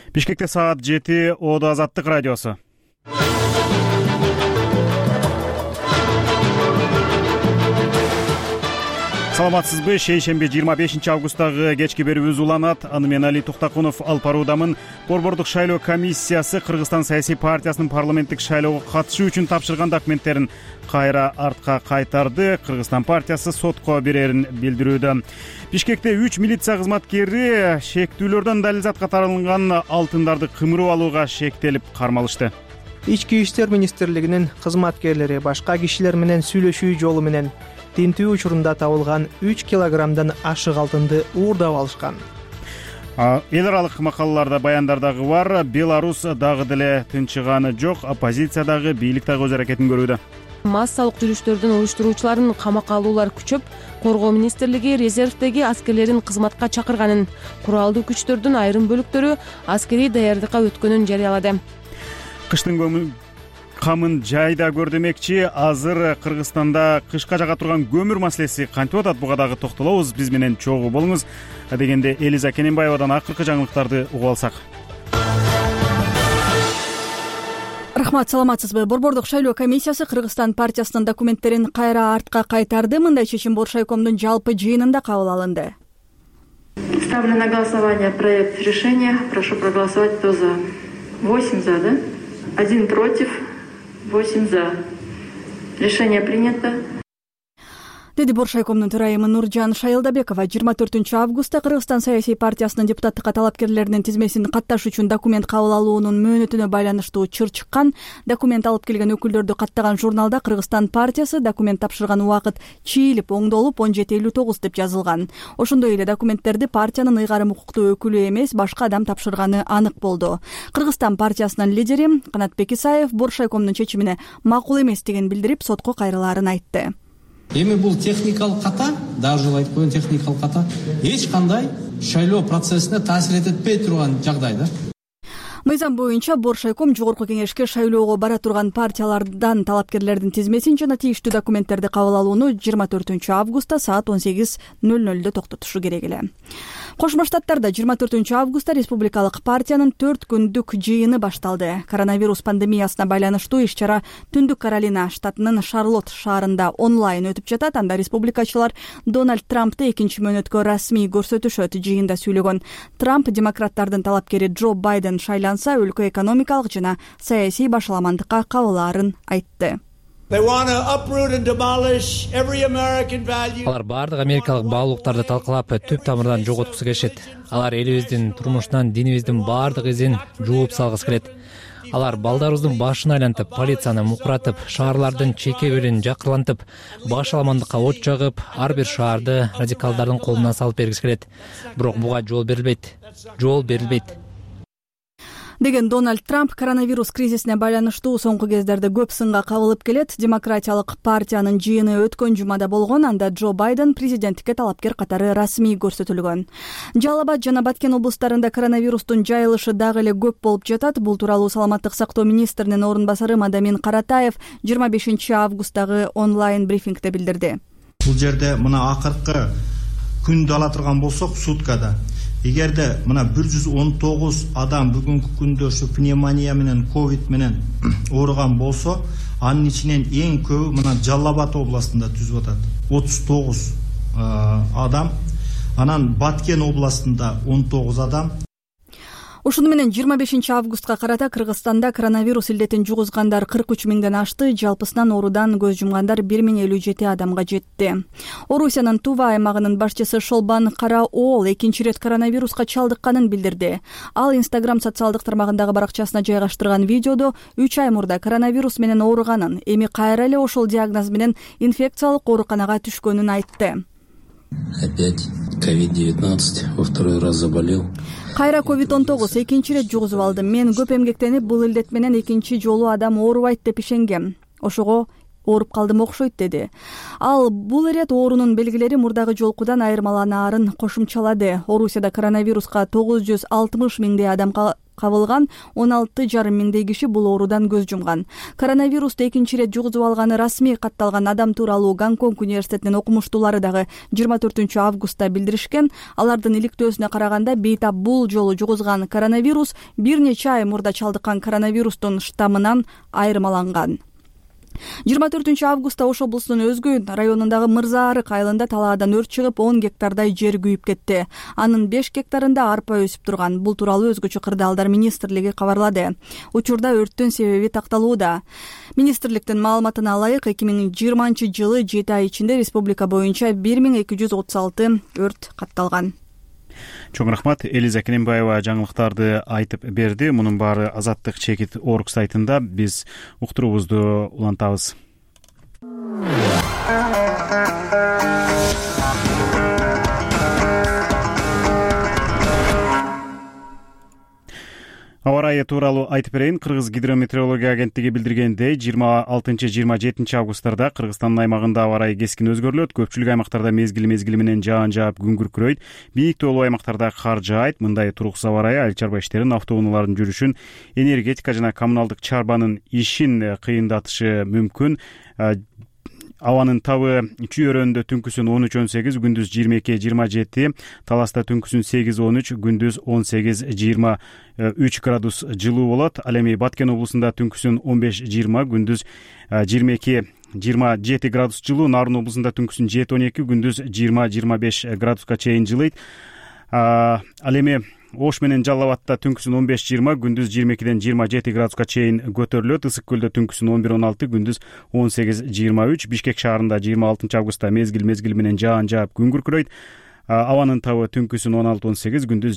Бишкекте саат 7, Оодо Азаттык радиосу. Саламатсызбы? Шейшемби 25 августтагы кечки берүүбүз уланат. Аны мен Али Туктакунов алып баруудамын. Борбордук шайлоо комиссиясы Кыргызстан саясий партиясынын парламенттик шайлоого катышуу үчүн тапшырган документтерин кайра артка кайтарды. Кыргызстан партиясы сотко берерин билдирүүдө. Бишкекте 3 милиция кызматкери шектүүлөрдөн далил затка таралган алтындарды кымырып алууга шектелип кармалышты. Ички иштер министрлигинин кызматкерлери башка кишилер менен сүйлөшүү жолу менен тинтүү учурунда табылган 3 килограммдан ашык алтынды уурдап алышкан. Эл аралык макалаларда баяндардагы бар. Беларус дагы деле тынчыганы жок. Оппозиция дагы, бийлик дагы өз аракетин көрүүдө. Массалык жүрүштөрдүн уюштуруучуларын камакка алуулар күчөп, Коргоо министрлиги резервдеги аскерлерин кызматка чакырганын, куралдуу күчтөрдүн айрым бөлүктөрү аскерий даярдыкка өткөнүн жарыялады. Кыштын камын жайда көр демекчи. Азыр Кыргызстанда кышка жага турган көмүр маселеси кантип атат, буга дагы токтолобуз. Биз менен чогуу болуңуз. Дегенде Элиза Кененбаевадан акыркы жаңылыктарды угуп алсак. Рахмат, саламатсызбы? Борбордук шайлоо комиссиясы Кыргызстан партиясынын документтерин кайра артка кайтарды. Мындай чечим Боршайкомдун жалпы жыйынында кабыл алынды. Ставлю на голосование проект решения. Прошу проголосовать, кто за. 8 за, да? 1 против, 8 за. Решение принято. Деди Боршайкомдун төрайымы Нуржан Шайылдабекова 24 августта Кыргызстан саясий партиясынын депутаттыкка талапкерлеринин тизмесин катташ үчүн документ кабыл алуунун мөөнөтүнө байланыштуу чыр чыккан. Документ алып келген өкүлдөрдү каттаган журналда Кыргызстан партиясы документ тапшырган убакыт чийилип оңдолуп 17:59 деп жазылган. Ошондой эле документтерди партиянын ыйгарым укуктуу өкүлү эмес, башка адам тапшырганы анык болду. Кыргызстан партиясынын лидери Канатбек Исаев Боршайкомдун чечимине макул эместигин билдирип, сотко кайрылаарын айтты. Эми бул техникалык ката, даже айтып коеюн, техникалык ката эч кандай шайлоо процессине таасир этпей турган жагдай да. Мыйзам боюнча Боршайком жогорку кеңешке шайлоого бара турган партиялардан талапкерлердин тизмесин жана тийиштүү документтерди кабыл алууну 24 августта саат 18:00 токтотушу керек эле. Кошмо Штаттарда 24 августта республикалык партиянын 4 күндүк жыйыны башталды. Коронавирус пандемиясына байланыштуу иш-чара Түндүк Каролина штатынын Шарлотт шаарында онлайн өтүп жатат. Анда республикачылар Дональд Трампты экинчи мөөнөткө расмий көрсөтүшөт. Жыйында сүйлөгөн Трамп демократтардын талапкери Джо Байден шайланса, өлкө экономикалык жана саясий башаламандыкка кабылаарын айтты. Алар баардык америкалык баалуулуктарды талкалап, түп тамырдан жоготкусу келишет. Алар элибиздин турмушунан, динибиздин баардык изин жууп салгысы келет. Алар балдарыбыздын башын айлантып, полицияны мукуратып, шаарлардын чеке бөлүн жакырлантып, башаламандыкка от жагып, ар бир шаарды радикалдардын колуна салып бергиси келет. Бирок буга жол берилбейт. Деген Дональд Трамп коронавирус кризисине байланыштуу соңку кездерде көп сынга кабылып келет. Демократиялык партиянын жыйыны өткөн жумада болгон. Анда Джо Байден президенттикке талапкер катары расмий көрсөтүлгөн. Жалал Абад жана Баткен облустарында коронавирустун жайылышы дагы эле көп болуп жатат. Бул тууралуу саламаттык сактоо министринин орун басары Мадамин Каратаев 25 августтагы онлайн брифингде билдирди. Бул жерде мына акыркы күндү ала турган болсок, суткада эгерде мына 119 адам бүгүнкү күндө ушу пневмония менен, ковид менен ооруган болсо, анын ичинен эң көбү мына Жалал Абад областында түзүп атат. 39 адам. Анан Баткен областында 19 адам. Ушуну менен 25 августка карата Кыргызстанда коронавирус илдетин жугузгандар 43 миңден ашты, жалпысынан оорудан көз жумгандар 1057 адамга жетти. Орусиянын Тува аймагынын башчысы Шолбан Караоол экинчи ирет коронавируска чалдыкканын билдирди. Ал Instagram социалдык тармагындагы баракчасына жайгаштырган видеодо 3 ай мурда коронавирус менен ооруганын, эми кайра эле ошол диагноз менен инфекциялык ооруканага түшкөнүн айтты. Опять COVID-19, во второй раз заболел. Кайра COVID-19 экинчи ирет жугузуп алдым. Мен көп эмгектенип, бул илдет менен экинчи жолу адам оорубайт деп ишенгем. Ошого ооруп калдым окшойт, деди. Ал бул ирет оорунун белгилери мурдагы жолкудан айырмаланаарын кошумчалады. Орусияда коронавируска 960 миңдей адам кабылган 16,5 миңдей киши бул оорудан көз жумган. Коронавирусту экинчи ирет жугузуп алганы расмий катталган адам тууралуу Гонконг университетинин окумуштуулары дагы 24 августта билдиришкен. Алардын иликтөөсүнө караганда бейтап бул жолу жугузган коронавирус бир нече ай мурда чалдыккан коронавирустун штаммынан айырмаланган. 24 августта Ош облусунун Өзгөн районундагы Мырзаарык айылында талаадан өрт чыгып 10 гектардай жер күйүп кетти. Анын 5 гектарында арпа өсүп турган. Бул тууралуу Өзгөчө кырдаалдар министрлиги кабарлады. Учурда өрттүн себеби такталууда. Министрликтин маалыматына ылайык 2020 жылы 7 ай ичинде республика боюнча 1236 өрт катталган. Чоң рахмат. Элиза Кененбаева жаңылыктарды айтып берди. Мунун баары Азаттык чекит орг сайтында. Биз уктуруубузду улантабыз. Аба ырайы тууралуу айтып берейин. Кыргыз гидрометеорология агенттиги билдиргендей, 26-27 августтарда Кыргызстандын аймагында аба ырайы кескин өзгөрүлөт. Көпчүлүк аймактарда мезгили менен жаан жаап күн күркүрөйт. Бийик тоолуу аймактарда кар жаайт. Мындай туруксуз аба ырайы айыл чарба иштерин, автоунаалардын жүрүшүн, энергетика жана коммуналдык чарбанын ишин кыйындатышы мүмкүн. Абанын табы Чүй-өрөндө түнкүсүн 13-18, күндүз 22-27, Таласта түнкүсүн 8-13, күндүз 18-23 градус жылуу болот. Ал эми Баткен облусунда түнкүсүн 15-20, күндүз 22-27 градус жылуу. Нарын облусунда түнкүсүн 7-12, күндүз 20-25 градуска чейин жылыйт. Ал эми Ош менен Жалал Абадта түнкүсүн 15-20, күндүз 22-27 градуска чейин көтөрүлөт. Ысык көлдө түнкүсүн 11-16, күндүз 18-23. Бишкек шаарында 26 августта мезгил менен жаан жаап күн күркүрөйт. Абанын табы түнкүсүн 16-18, күндүз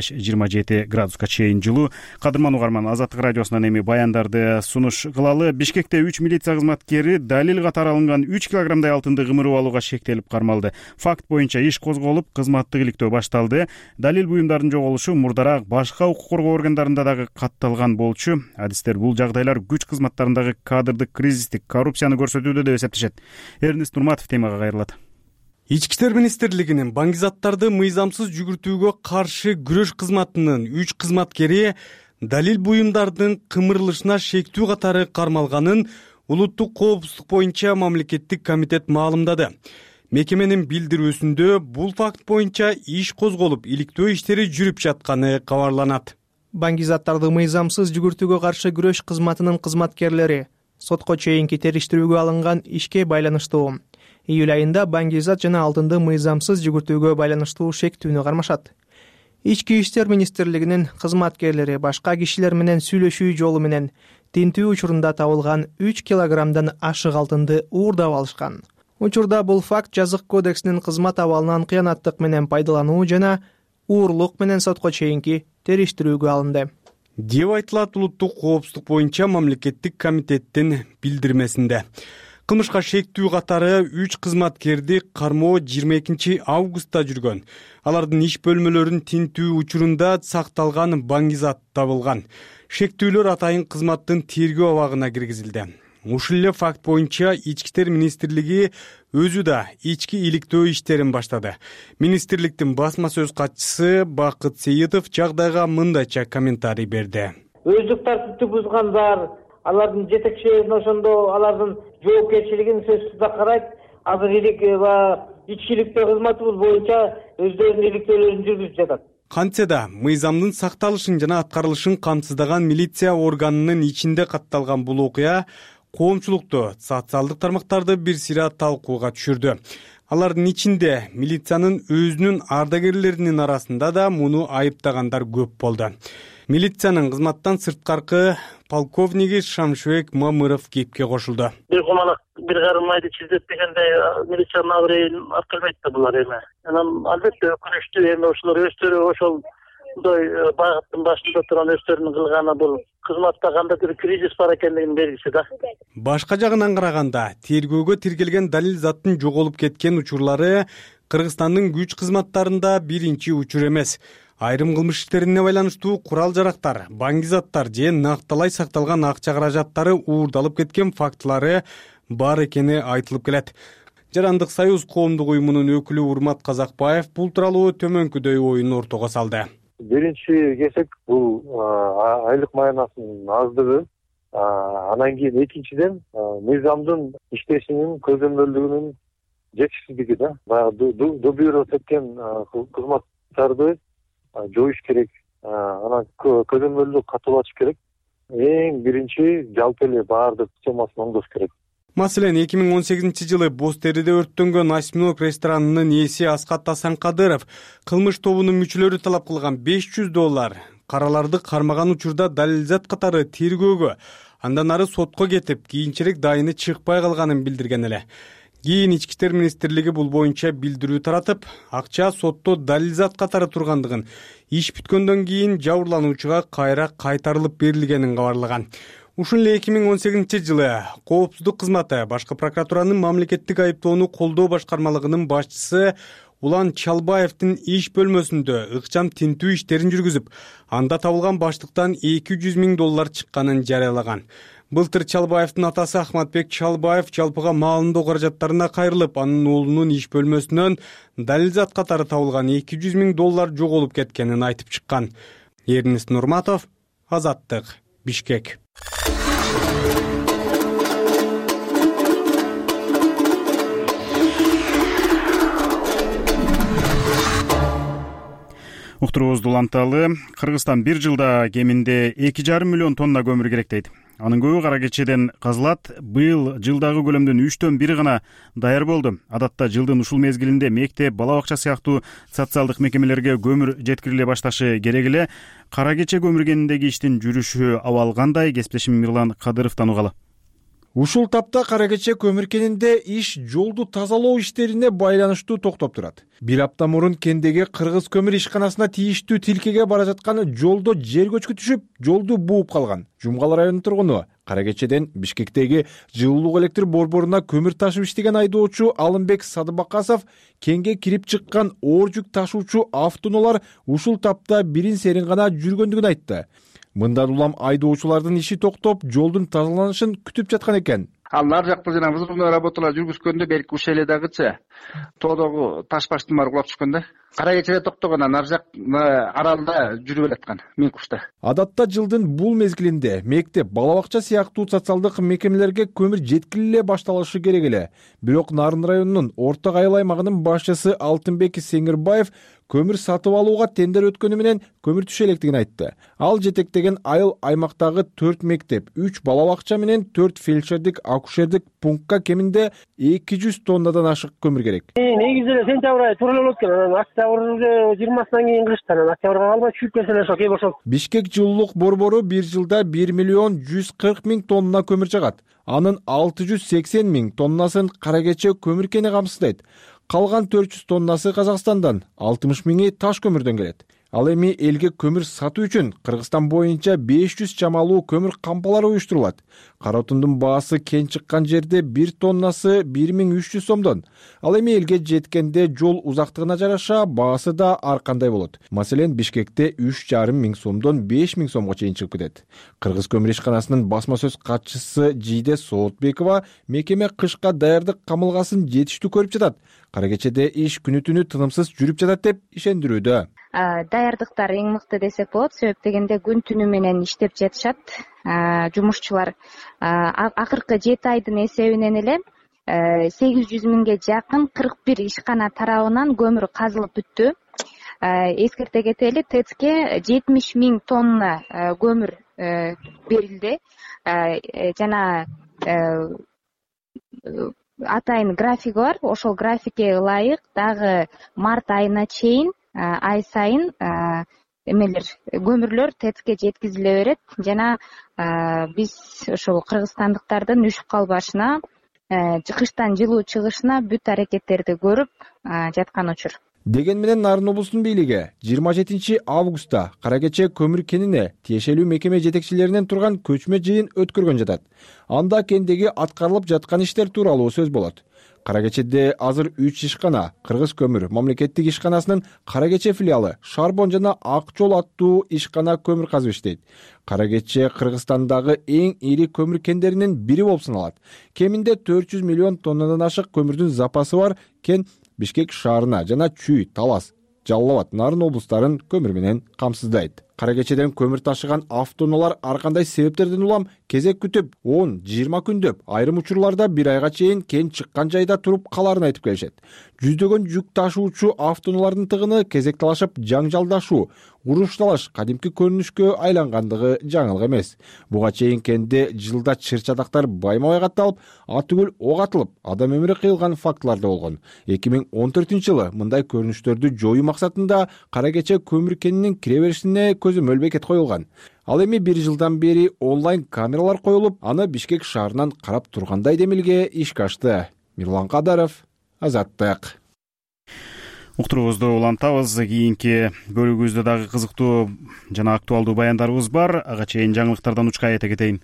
25-27 градуска чейин жылуу. Кадырман угарман, Азаттык радиосунан эми баяндарды сунуш кылалы. Бишкекте 3 милиция кызматкери далил катары алынган 3 килограммдай алтынды кымырып алууга шектелип кармалды. Факт боюнча иш козголуп, кызматтык иликтөө башталды. Далил буюмдардын жоголушу мурдараак башка укук коргоо органдарында дагы катталган болчу. Адистер бул жагдайлар күч кызматтарындагы кадрдык кризистик коррупцияны көрсөтүүдө деп эсептешет. Эрнест Нурматов темага кайрылат. Ички иштер министрлигинин баңгизаттарды мыйзамсыз жүгүртүүгө каршы күрөш кызматынын 3 кызматкери далил буюмдардын кымырылышына шектүү катары кармалганын улуттук коопсуздук боюнча мамлекеттик комитет маалымдады. Мекеменин билдирүүсүндө бул факт боюнча иш козголуп, иликтөө иштери жүрүп жатканы кабарланат. Баңгизаттарды мыйзамсыз жүгүртүүгө каршы күрөш кызматынын кызматкерлери сотко чейинки териштирүүгө алынган ишке байланыштуу. Июль айында баңгизат жана алтынды мыйзамсыз жүгүртүүгө байланыштуу шектүүнү кармашат. Ички иштер министрлигинин кызматкерлери башка кишилер менен сүйлөшүү жолу менен тинтүү учурунда табылган 3 килограммдан ашык алтынды уурдап алышкан. Учурда бул факт жазык кодексинин кызмат абалынан кыянаттык менен пайдалануу жана уурлук менен сотко чейинки териштирүүгө алынды деп айтылат улуттук коопсуздук боюнча мамлекеттик комитеттин билдирмесинде. Кылмышка шектүү катары 3 кызматкерди кармоо 22 августта жүргөн. Алардын иш бөлмөлөрүн тинтүү учурунда сакталган баңгизат табылган. Шектүүлөр атайын кызматтын тергөө абагына киргизилди. Ушул эле факт боюнча Ички иштер министрлиги өзү да ички иликтөө иштерин баштады. Министрликтин басма сөз катчысы Бакыт Сейитов жагдайга мындайча комментарий берди. Өздүк тартипти бузгандар, алардын жетекчилерин ошондо алардын жоопкерчилигин сөзсүз да карайт. Азыр ички иликтөө кызматыбыз боюнча өздөрүнүн иликтөөлөрүн жүргүзүп жатат. Кантсе да мыйзамдын сакталышын жана аткарылышын камсыздаган милиция органынын ичинде катталган бул окуя коомчулукту, социалдык тармактарды бир сыйра талкууга түшүрдү. Алардын ичинде милициянын өзүнүн ардагерлеринин арасында да муну айыптагандар көп болду. Милициянын кызматтан сырткаркы полковниги Шамшыбек Мамыров кепке кошулду. Бир кумалак бир карым айды чиздетпегенде милициянын абыройун аркылбайт да булар эми. Анан албетте күрөштү эми ошолор өздөрү ошолдой багыттын башында турган өздөрүнүн кылганы бул кызматта кандайдыр кризис бар экендигинин белгиси да. Башка жагынан караганда, тергөөгө тиркелген далил заттын жоголуп кеткен учурлары Кыргызстандын күч кызматтарында биринчи учур эмес. Айрым кылмыш иштерине байланыштуу курал-жарактар, баңгизаттар же накталай сакталган акча каражаттары уурдалып кеткен фактылары бар экени айтылып келет. Жарандык союз коомдук уюмунун өкүлү Урмат Казакбаев бул тууралуу төмөнкүдөй оюн ортого салды. Биринчи кезек бул айлык маянасынын аздыгы, анан кийин экинчиден мыйзамдын иштешинин көзөмөлдүгүнүн жетишсиздиги да. Баягы дубюрот эткен кызматтарды жоюш керек, анан көзөмөлдү катуулатыш керек. Эң биринчи жалпы эле баардык сомасын оңдош керек. Маселен, 2018-жылы Боз Териде өрттөнгөн осьминог ресторанынын ээси Аскат Асанкадыров кылмыш тобунун мүчөлөрү талап кылган $500 караларды кармаган учурда далилзат катары тергөөгө, андан ары сотко кетип, кийинчерээк дайыны чыкпай калганын билдирген эле. Кийин Ички иштер министрлиги бул боюнча билдирүү таратып, акча сотто далилзат катары тургандыгын, иш бүткөндөн кийин жабырлануучуга кайра кайтарылып берилгенин кабарлаган. Ушул эле 2018-жылы Коопсуздук кызматы башкы прокуратуранын мамлекеттик айыптоону колдоо башкармалыгынын башчысы Улан Чалбаевдин иш бөлмөсүндө ыкчам тинтүү иштерин жүргүзүп, анда табылган баштыктан $200 000 чыкканын жарыялаган. Былтыр Чалбаевдин атасы Ахматбек Чалбаев жалпыга маалындоо каражаттарына кайрылып, анын уулунун иш бөлмөсүнөн далилзат катары табылган $200 000 жоголуп кеткенин айтып чыккан. Эрнест Нурматов, Азаттык, Бишкек. Уктуруубузду уланталы. Кыргызстан бир жылда кеминде 2,5 миллион тонна көмүр керек дейт. Анын көбү кара кечеден казылат. Быйыл жылдагы көлөмдүн 1/3 гана даяр болду. Адатта жылдын ушул мезгилинде мектеп, бала бакча сыяктуу социалдык мекемелерге көмүр жеткириле башташы керек эле. Кара кече көмүр кениндеги иштин жүрүшү абал кандай? Кесиптешим Мирлан Кадыровдон угалы. Ушул тапта кара кече көмүр кенинде иш жолду тазалоо иштерине байланыштуу токтоп турат. Бир апта мурун кендеги Кыргыз көмүр ишканасына тийиштүү тилкеге бара жаткан жолдо жер көчкү түшүп, жолду бууп калган. Жумгал районунун тургуну кара кечеден Бишкектеги жылуулук электр борборуна көмүр ташып иштеген айдоочу Алымбек Садыбакасов кенге кирип чыккан оор жүк ташуучу автоунаалар ушул тапта бирин серин гана жүргөндүгүн айтты. Мындан улам айдоочулардын иши токтоп, жолдун тазаланышын күтүп жаткан экен. Ал нар жакта жана взрывной работалар жүргүзгөндө белки ушул эле дагычы тоодогу таш баштын баары кулап түшкөн да. Кара кечеде токтогон, нар жак аралда жүрүп элаткан миң кушта. Адатта жылдын бул мезгилинде мектеп, бала бакча сыяктуу социалдык мекемелерге көмүр жеткириле башталышы керек эле. Бирок Нарын районунун Орто Кайыл аймагынын башчысы Алтынбек Сеңирбаев көмүр сатып алууга тендер өткөнү менен көмүр түшө электигин айтты. Ал жетектеген айыл аймактагы 4 мектеп, 3 бала бакча менен 4 фельдшердик, акушердик пунктка кеминде 200 тоннадан ашык көмүр керек. Негизи эле сентябрь айы тура эле болот экен. Анан октябрдын 20-сынан кийин кырышты. Анан октябрга калбай түшүп келсе эле ошо бошолот. Бишкек жылуулук борбору бир жылда 1 миллион 140 миң тонна көмүр жагат. Анын 680 миң тоннасын кара кече көмүр кени камсыздайт. Калган 400 тоннасы Казакстандан, 60 миңи таш көмүрдөн келет. Ал эми элге көмүр сатуу үчүн Кыргызстан боюнча 500 чамалуу көмүр кампалары уюштурулат. Кара отундун баасы кен чыккан жерде 1 тоннасы 1300 сомдон. Ал эми элге жеткенде жол узактыгына жараша баасы да ар кандай болот. Маселен, Бишкекте 3,5 миң сомдон 5 миң сомго чейин чыгып кетет. Кыргыз көмүр ишканасынын басма сөз катчысы Жийде Соотбекова мекеме кышка даярдык камылгасын жетиштүү көрүп жатат. Кара кечеде иш күнү-түнү тынымсыз жүрүп жатат деп ишендирүүдө. Даярдыктар эң мыкты десек болот. Себеп дегенде күн түнү менен иштеп жатышат жумушчулар. Акыркы 7 айдын эсебинен эле 800 миңге жакын 41 ишкана тарабынан көмүр казылып бүттү. Эскерте кетели, ТЭЦке 70 миң тонна көмүр берилди. Жана атайын графиги бар. Ошол графикке ылайык дагы март айына чейин ай сайын көмүрлөр ТЭЦке жеткизиле берет. Жана биз ошол кыргызстандыктардын үшүп калбашына, кыштан жылуу чыгышына бүт аракеттерди көрүп жаткан учур. Деген менен Нарын облусунун бийлиги 27 августта кара кече көмүр кенине тиешелүү мекеме жетекчилеринен турган көчмө жыйын өткөргөн жатат. Анда кендеги аткарылып жаткан иштер тууралуу сөз болот. Кара кечеде азыр 3 ишкана Кыргыз көмүр мамлекеттик ишканасынын кара кече филиалы Шарбон жана Ак жол аттуу ишкана көмүр казып иштейт. Кара кече Кыргызстандагы эң ири көмүр кендеринин бири болуп саналат. Кеминде 400 миллион тоннадан ашык көмүрдүн запасы бар кен Бишкек шаарына жана Чүй, Талас, Жалал Абад, Нарын облустарын көмүр менен камсыздайт. Кара кечеден көмүр ташыган автоунаалар ар кандай себептерден улам кезек күтүп 10-20 күндөп, айрым учурларда 1 айга чейин кен чыккан жайда туруп калаарын айтып келишет. Жүздөгөн жүк ташуучу автоунаалардын тыгыны кезек талашып жаңжалдашуу, уруш талаш кадимки көрүнүшкө айлангандыгы жаңылык эмес. Буга чейин кенде жылда чыр-чадактар байма-бай катталып, атүгүл ок атылып, адам өмүрү кыйылган фактылар да болгон. 2014-жылы мындай көрүнүштөрдү жоюу максатында кара кече көмүр кенинин кире беришине көзөмөл бекет коюлган. Ал эми 1 жылдан бери онлайн камералар коюлуп, аны Бишкек шаарынан карап тургандай демилге ишке ашты. Мирлан Кадаров, Азаттык. Уктуруубузду улантабыз. Кийинки бөлүгүбүздө дагы кызыктуу жана актуалдуу баяндарыбыз бар. Ага чейин жаңылыктардан учка айта кетейин.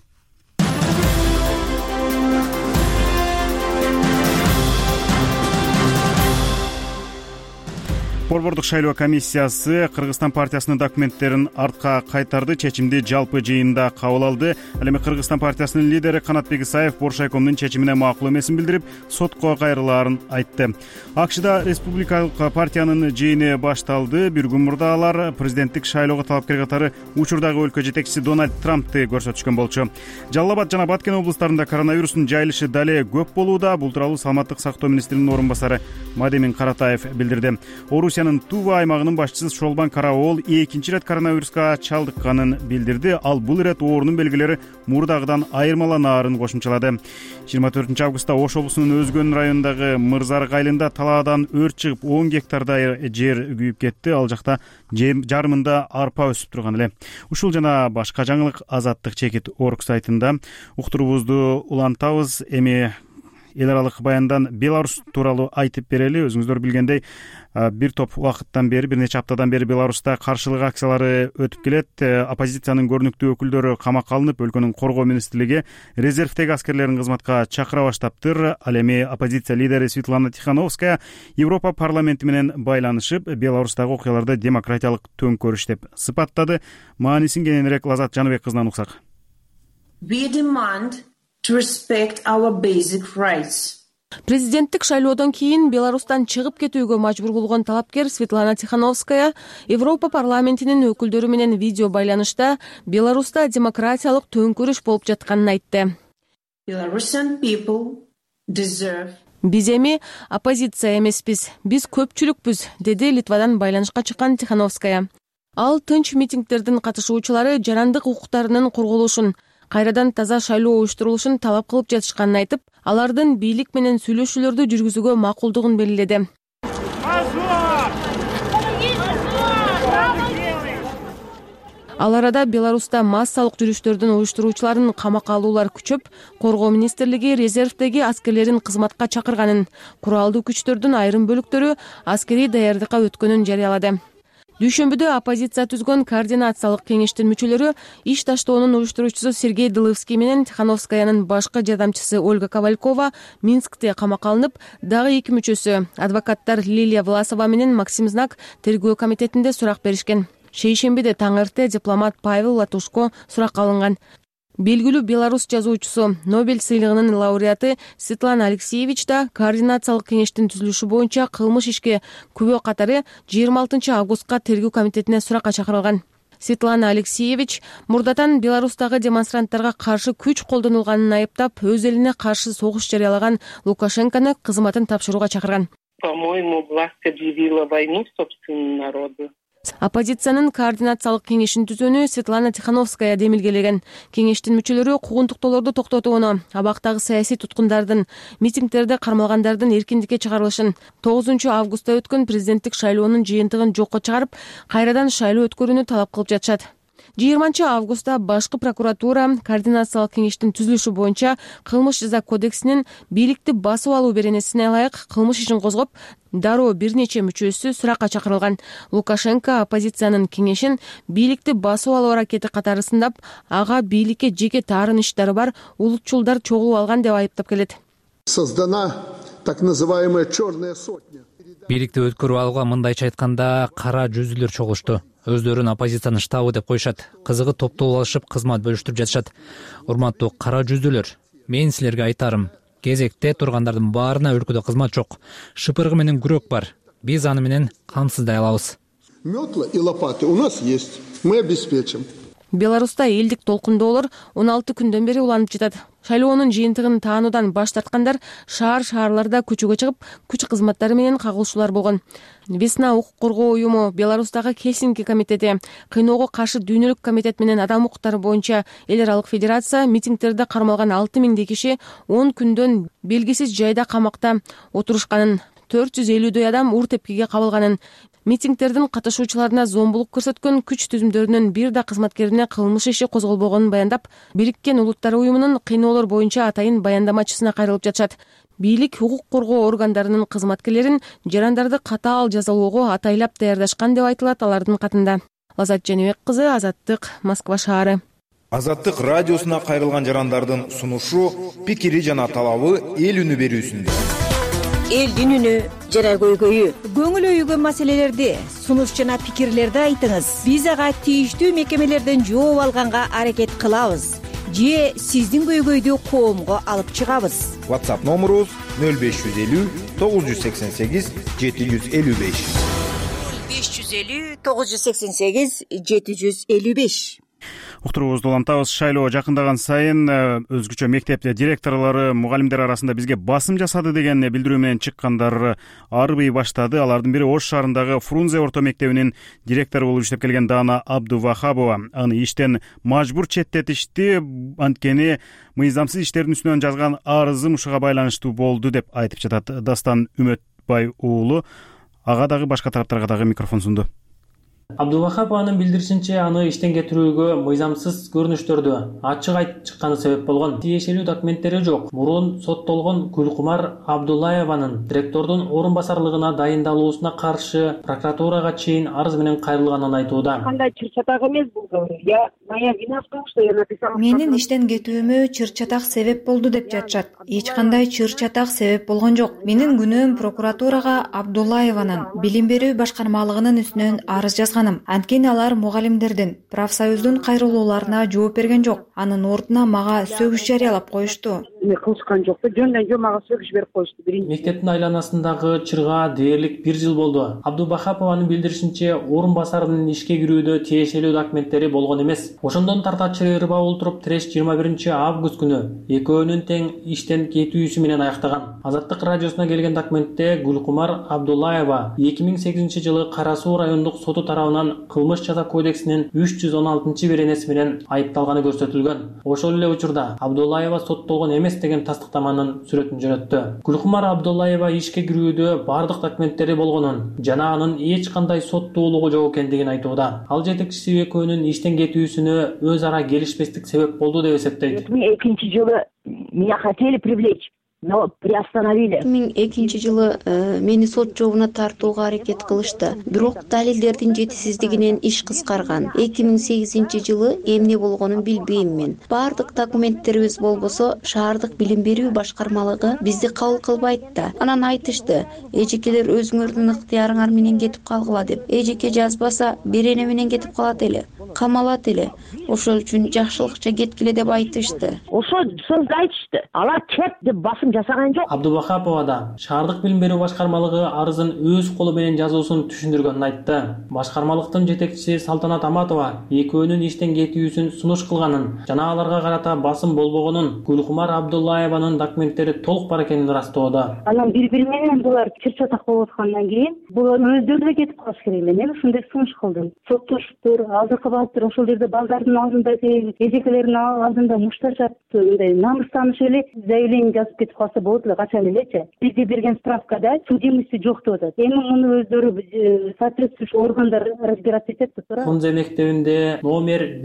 Борбордук шайлоо комиссиясы Кыргызстан партиясынын документтерин артка кайтарды. Чечимди жалпы жыйында кабыл алды. Ал эми Кыргызстан партиясынын лидери Канатбек Исаев Боршайкомдун чечимине макул эмесин билдирип, сотко кайрылаарын айтты. АКШда республикалык партиянын жыйыны башталды. Бир күн мурда алар президенттик шайлоого талапкер катары учурдагы өлкө жетекчиси Дональд Трампты көрсөтүшкөн болчу. Жалал Абад жана Баткен облустарында коронавирустун жайылышы дале көп болууда. Бул тууралуу саламаттык сактоо министринин орун басары Мадемин Каратаев билдирди. Тува аймагынын башчысы Шолбан Караол 2-чи ирет коронавируска чалдыкканын билдирди. Ал бул ирет оорунун белгилери мурдагыдан айырмаланаарын кошумчалады. 24-августта Ош облусунун Өзгөн районундагы Мырзарык айылында талаадан өрт чыгып 10 гектардай жер күйүп кетти. Ал жакта жарымында арпа өсүп турган эле. Ушул жана башка жаңылык Азаттык чекит орг сайтында. Уктуруубузду улантабыз. Эми эл аралык баяндан Беларусь тууралуу айтып берели. Өзүңүздөр билгендей, бир топ убакыттан бери, бир нече аптадан бери Беларуста каршылык акциялары өтүп келет. Оппозициянын көрүнүктүү өкүлдөрү камакка алынып, өлкөнүн коргоо министрлиги резервдеги аскерлерин кызматка чакыра баштаптыр. Ал эми оппозиция лидери Светлана Тихановская Европа парламенти менен байланышып, Беларустагы окуяларды демократиялык төңкөрүш деп сыпаттады. Маанисин кененирээк Лазат Жаныбек кызынан уксак. Президенттик шайлоодон кийин Беларустан чыгып кетүүгө мажбур болгон талапкер Светлана Тихановская Европа парламентинин өкүлдөрү менен видео байланышта Беларуста демократиялык төңкөрүш болуп жатканын айтты. Биз эми оппозиция эмеспиз, биз көпчүлүкпүз, деди Литвадан байланышка чыккан Тихановская. Ал тынч митингдердин катышуучулары жарандык укуктарынын корголушун, кайрадан таза шайлоо уюштурулушун талап кылып жатышканын айтып, алардын бийлик менен сүйлөшүүлөрдү жүргүзүүгө макулдугун белгиледи. Ал арада Беларуста массалык жүрүштөрдүн уюштуруучуларын камакка алуулар күчөп, коргоо министрлиги резервдеги аскерлерин кызматка чакырганын, куралдуу күчтөрдүн айрым бөлүктөрү аскерий даярдыкка өткөнүн жарыялады. Дүйшөмбүдө оппозиция түзгөн координациялык кеңештин мүчөлөрү иш таштоонун уюштуруучусу Сергей Дыловский менен Тихановскаянын башкы жардамчысы Ольга Ковалькова Минскте камакка алынып, дагы 2 мүчөсү адвокаттар Лилия Власова менен Максим Знак тергөө комитетинде сурак беришкен. Шейшембиде таң эрте дипломат Павел Латушко суракка алынган. Белгилүү белорус жазуучусу, Нобель сыйлыгынын лауреаты Светлана Алексеевич да координациялык кеңештин түзүлүшү боюнча кылмыш ишке күбө катары 26 августка тергөө комитетине суракка чакырылган. Светлана Алексеевич мурдатан Беларустагы демонстранттарга каршы күч колдонулганын айыптап, өз элине каршы согуш жарыялаган Лукашенкону кызматын тапшырууга чакырган. По-моему, власть объявила войну собственному народу. Оппозициянын координациялык кеңешин түзүүнү Светлана Тихановская демилгелеген. Кеңештин мүчөлөрү куугунтуктоолорду токтотууну, абактагы саясий туткундардын, митингдерде кармалгандардын эркиндикке чыгарылышын, 9 августта өткөн президенттик шайлоонун жыйынтыгын жокко чыгарып, кайрадан шайлоо өткөрүүнү талап кылып жатышат. 20 августта башкы прокуратура координациялык кеңештин түзүлүшү боюнча кылмыш жаза кодексинин бийликти басып алуу беренесине ылайык кылмыш ишин козгоп, дароо бир нече мүчөсү суракка чакырылган. Лукашенко оппозициянын кеңешин бийликти басып алуу аракети катары сындап, ага бийликке жеке таарынычтары бар улутчулдар чогулуп алган деп айыптап келет. Создана так называемая черная сотня. Бийликти өткөрүп алууга мындайча айтканда кара жүзүлөр чогулушту. Өздөрүн оппозициянын штабы деп коюшат. Кызыгы топтолуп алышып, кызмат бөлүштүрүп жатышат. Урматтуу кара жүзүлөр, мен силерге айтарым, кезекте тургандардын баарына өлкөдө кызмат жок. Шыпыргы менен күрөк бар. Биз аны менен камсыздай алабыз. Метла и лопаты у нас есть, мы обеспечим. Беларуста элдик толкундоолор 16 күндөн бери уланып жатат. Шайлоонун жыйынтыгын таануудан баш тарткандар шаарларда көчөгө чыгып, күч кызматтары менен кагылышуулар болгон. Весна укук коргоо уюму, Беларустагы Хельсинки комитети, кыйноого каршы дүйнөлүк комитет менен адам укуктары боюнча эл аралык федерация митингтерде кармалган 6000 киши 10 күндөн белгисиз жайда камакта отурушканын, 450дөй адам уур тепкиге кабылганын, митингтердин катышуучуларына зомбулук көрсөткөн күч түзүмдөрүнүн бир да кызматкерине кылмыш иши козголбогонун баяндап, Бириккен Улуттар уюмунун кыйноолор боюнча атайын баяндамачысына кайрылып жатышат. Бийлик укук коргоо органдарынын кызматкерлерин жарандарды катаал жазалоого атайлап даярдашкан деп айтылат алардын катында. Лазат Женебек кызы, Азаттык, Москва шаары. Азаттык радиосуна кайрылган жарандардын сунушу, пикири жана талабы эл үнү берүүсүндө. Элдин үнү жана көйгөйү. Көңүл өйгөн маселелерди, сунуш жана пикирлерди айтыңыз. Биз ага тийиштүү мекемелерден жооп алганга аракет кылабыз. Же сиздин көйгөйдү коомго алып чыгабыз. WhatsApp номерубуз 0550 988 755. 550 988 755. Уктуруубузду улантабыз. Шайлоо жакындаган сайын өзгөчө мектеп директорлору, мугалимдер арасында бизге басым жасады деген билдирүү менен чыккандар арбый баштады. Алардын бири Ош шаарындагы Фрунзе орто мектебинин директору болуп иштеп келген Дана Абдувахабова. Аны иштен мажбур четтетишти, анткени мыйзамсыз иштердин үстүнөн жазган арызым ушуга байланыштуу болду деп айтып жатат. Дастан Үмөтбай уулу ага дагы башка тараптарга дагы микрофон сунду. Абдувахапованын билдиришинче, аны иштен кетирүүгө мыйзамсыз көрүнүштөрдү ачык айтып чыкканы себеп болгон. Тиешелүү документтери жок. Мурун соттолгон Гүлкумар Абдуллаеванын директордун орун басарлыгына дайындалуусуна каршы прокуратурага чейин арыз менен кайрылганын айтууда. Кандай чыр-чатак эмес бул. Моя вина в том, что я написала. Менин иштен кетүүмө чыр-чатак себеп болду деп жатышат. Эч кандай чыр-чатак себеп болгон жок. Менин күнөөм прокуратурага Абдуллаеванын билим берүү башкармалыгынын үстүнөн арыз жазган. Анткени алар мугалимдердин профсоюздун кайрылууларына жооп берген жок. Анын ордуна мага сөгүш жарыялап коюшту. Кылышкан жок. Жөндөн мага сөгүш берип коюшту. Мектептин айланасындагы чырга дээрлик 1 жыл болду. Абдубахапованын билдиришинче, орун басарынын ишке кирүүдө тиешелүү документтери болгон эмес. Ошондон тарта чырырбай олтуруп, Треш 21 август күнү экөөнүн тең иштен кетүүсү менен аяктаган. Азаттык радиосуна келген документте Гүлкумар Абдуллаева 2008 жылы Кара Суу райондук соту тарабынан кылмыш жаза кодексинин 316 беренеси менен айыпталганы көрсөтүлгөн. Ошол эле учурда Абдуллаева соттолгон эмес деген тастыктаманын сүрөтүн жөнөттү. Гүлкумар Абдуллаева ишке кирүүдө бардык документтери болгонун жана анын эч кандай соттуулугу жок экендигин айтууда. Ал жетекчиси экөөнүн иштен кетүүсүнө өз ара келишпестик себеп болду деп эсептейт. 2002 жылы меня хотели привлечь, но приостановили. 2002 жылы мени сот жообуна тартууга аракет кылышты. Бирок далилдердин жетишсиздигинен иш кыскарган. 2008 жылы эмне болгонун билбейм мен. Бардык документтерибиз болбосо, шаардык билим берүү башкармалыгы бизди кабыл кылбайт да. Анан айтышты, эжекелер өзүңөрдүн ыктыярыңар менен кетип калгыла деп. Эжеке жазбаса, берене менен кетип калат эле, камалат эле. Ошол үчүн жакшылыкча кеткиле деп айтышты. Ошол сөздү айтышты. Алар кет деп басым жасаган жок. Абдубахапова да шаардык билим берүү башкармалыгы арызын өз колу менен жазуусун түшүндүргөнүн айтты. Башкармалыктын жетекчиси Салтанат Аматова экөөнүн иштен кетүүсүн сунуш кылганын жана аларга карата басым болбогонун, Гүлкумар Абдуллаеванын документтери толук бар экенин ырастоодо. Анан бири-бири менен булар чыр-чатак болуп аткандан кийин булар өздөрү эле кетип калыш керек эле. Мен ушундай сунуш кылдым. Соттоштур, алдыркы балыктыр, ошол жерде балдардын алдында, эжекелердин алдында мушташат, мындай намыстаныш эле заявление жазып кетип калса болот эле, качан элечи. Бизге берген справкада судимости жок деп атат. Эми муну өздөрү соответствующий органдар разбираться этет деп турат. Фрунзе мектебинде номер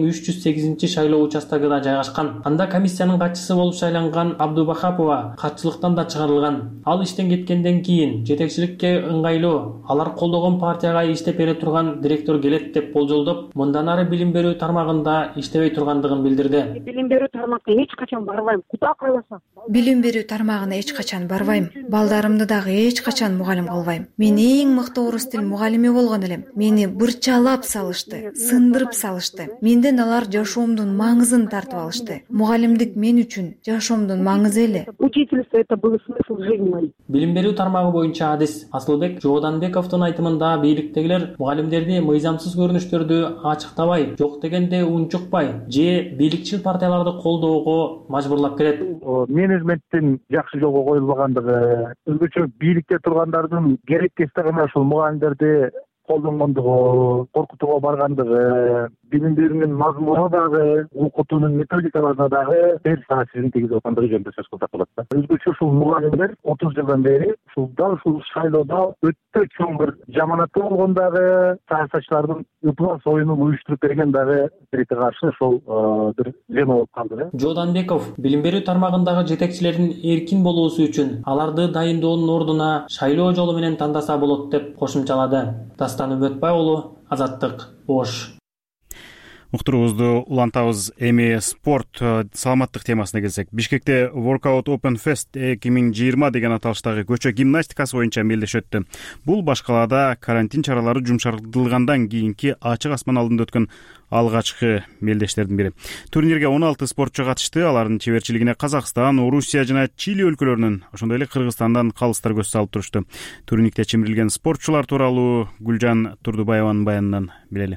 5308 шайлоо участогуда жайгашкан. Анда комиссиянын катчысы болуп шайланган Абдубахапова катчылыктан да чыгарылган. Ал иштен кеткенден кийин жетекчиликке ыңгайлуу, алар колдогон партияга иштеп бере турган директор келет деп болжолдоп, мындан ары билим берүү тармагында иштебей тургандыгын билдирди. Билим берүү тармакка эч качан барбайм. Куда кааласа. Билим берүү тармагына эч качан барбайм. Балдарымды дагы эч качан мугалим кылбайм. Мен эң мыкты орус тил мугалими болгон элем. Мени бырчалап салышты, сындырып салышты. Менден алар жашоомдун маңызын тартып алышты. Мугалимдик мен үчүн жашоомдун маңызы эле. Учительство это был смысл жизни. Билим берүү тармагы боюнча адис Асылбек Жооданбековдун айтымында бийликтегилер мугалимдерди мыйзамсыз көрүнүштөрдү ачыктабай, жок дегенде унчукпай же бийликчил партияларды колдоого мажбурлап келет. Менеджменттин жакшы жолго коюлбагандыгы, өзгөчө бийликте тургандардын керектести гана ушул мугалимдерди колдонгондугу, коркутууга баргандыгы, билим берүүнүн мазмуну дагы, окутуунун методикаларына дагы терс таасирин тийгизип аткандыгы жөнүндө сөз кылсак болот да. Өзгөчө ушул мугалимдер 30 жылдан бери ушул шайлоодо өтө чоң бир жаманаты болгон дагы, саясатчылардын ыплас оюнун уюштуруп берген дагы биретке каршы ошол бир жема болуп калды. Жооданбеков билим берүү тармагындагы жетекчилердин эркин болуусу үчүн аларды дайындоонун ордуна шайлоо жолу менен тандаса болот деп кошумчалады. Дастан Үмөтбай уулу, Азаттык, Ош. Уктуруубузду улантабыз. Эми спорт саламаттык темасына келсек, Бишкекте Workout Open Fest 2020 деген аталыштагы көчө гимнастикасы боюнча мелдеш өттү. Бул башкалада карантин чаралары жумшартылгандан кийинки ачык асман алдында өткөн алгачкы мелдештердин бири. Турнирге 16 спортчу катышты. Алардын чеберчилигине Казакстан, Орусия жана Чили өлкөлөрүнүн, ошондой эле Кыргызстандан калыстар көз салып турушту. Турникте чимирилген спортчулар тууралуу Гүлжан Турдубаеванын баянынан билели.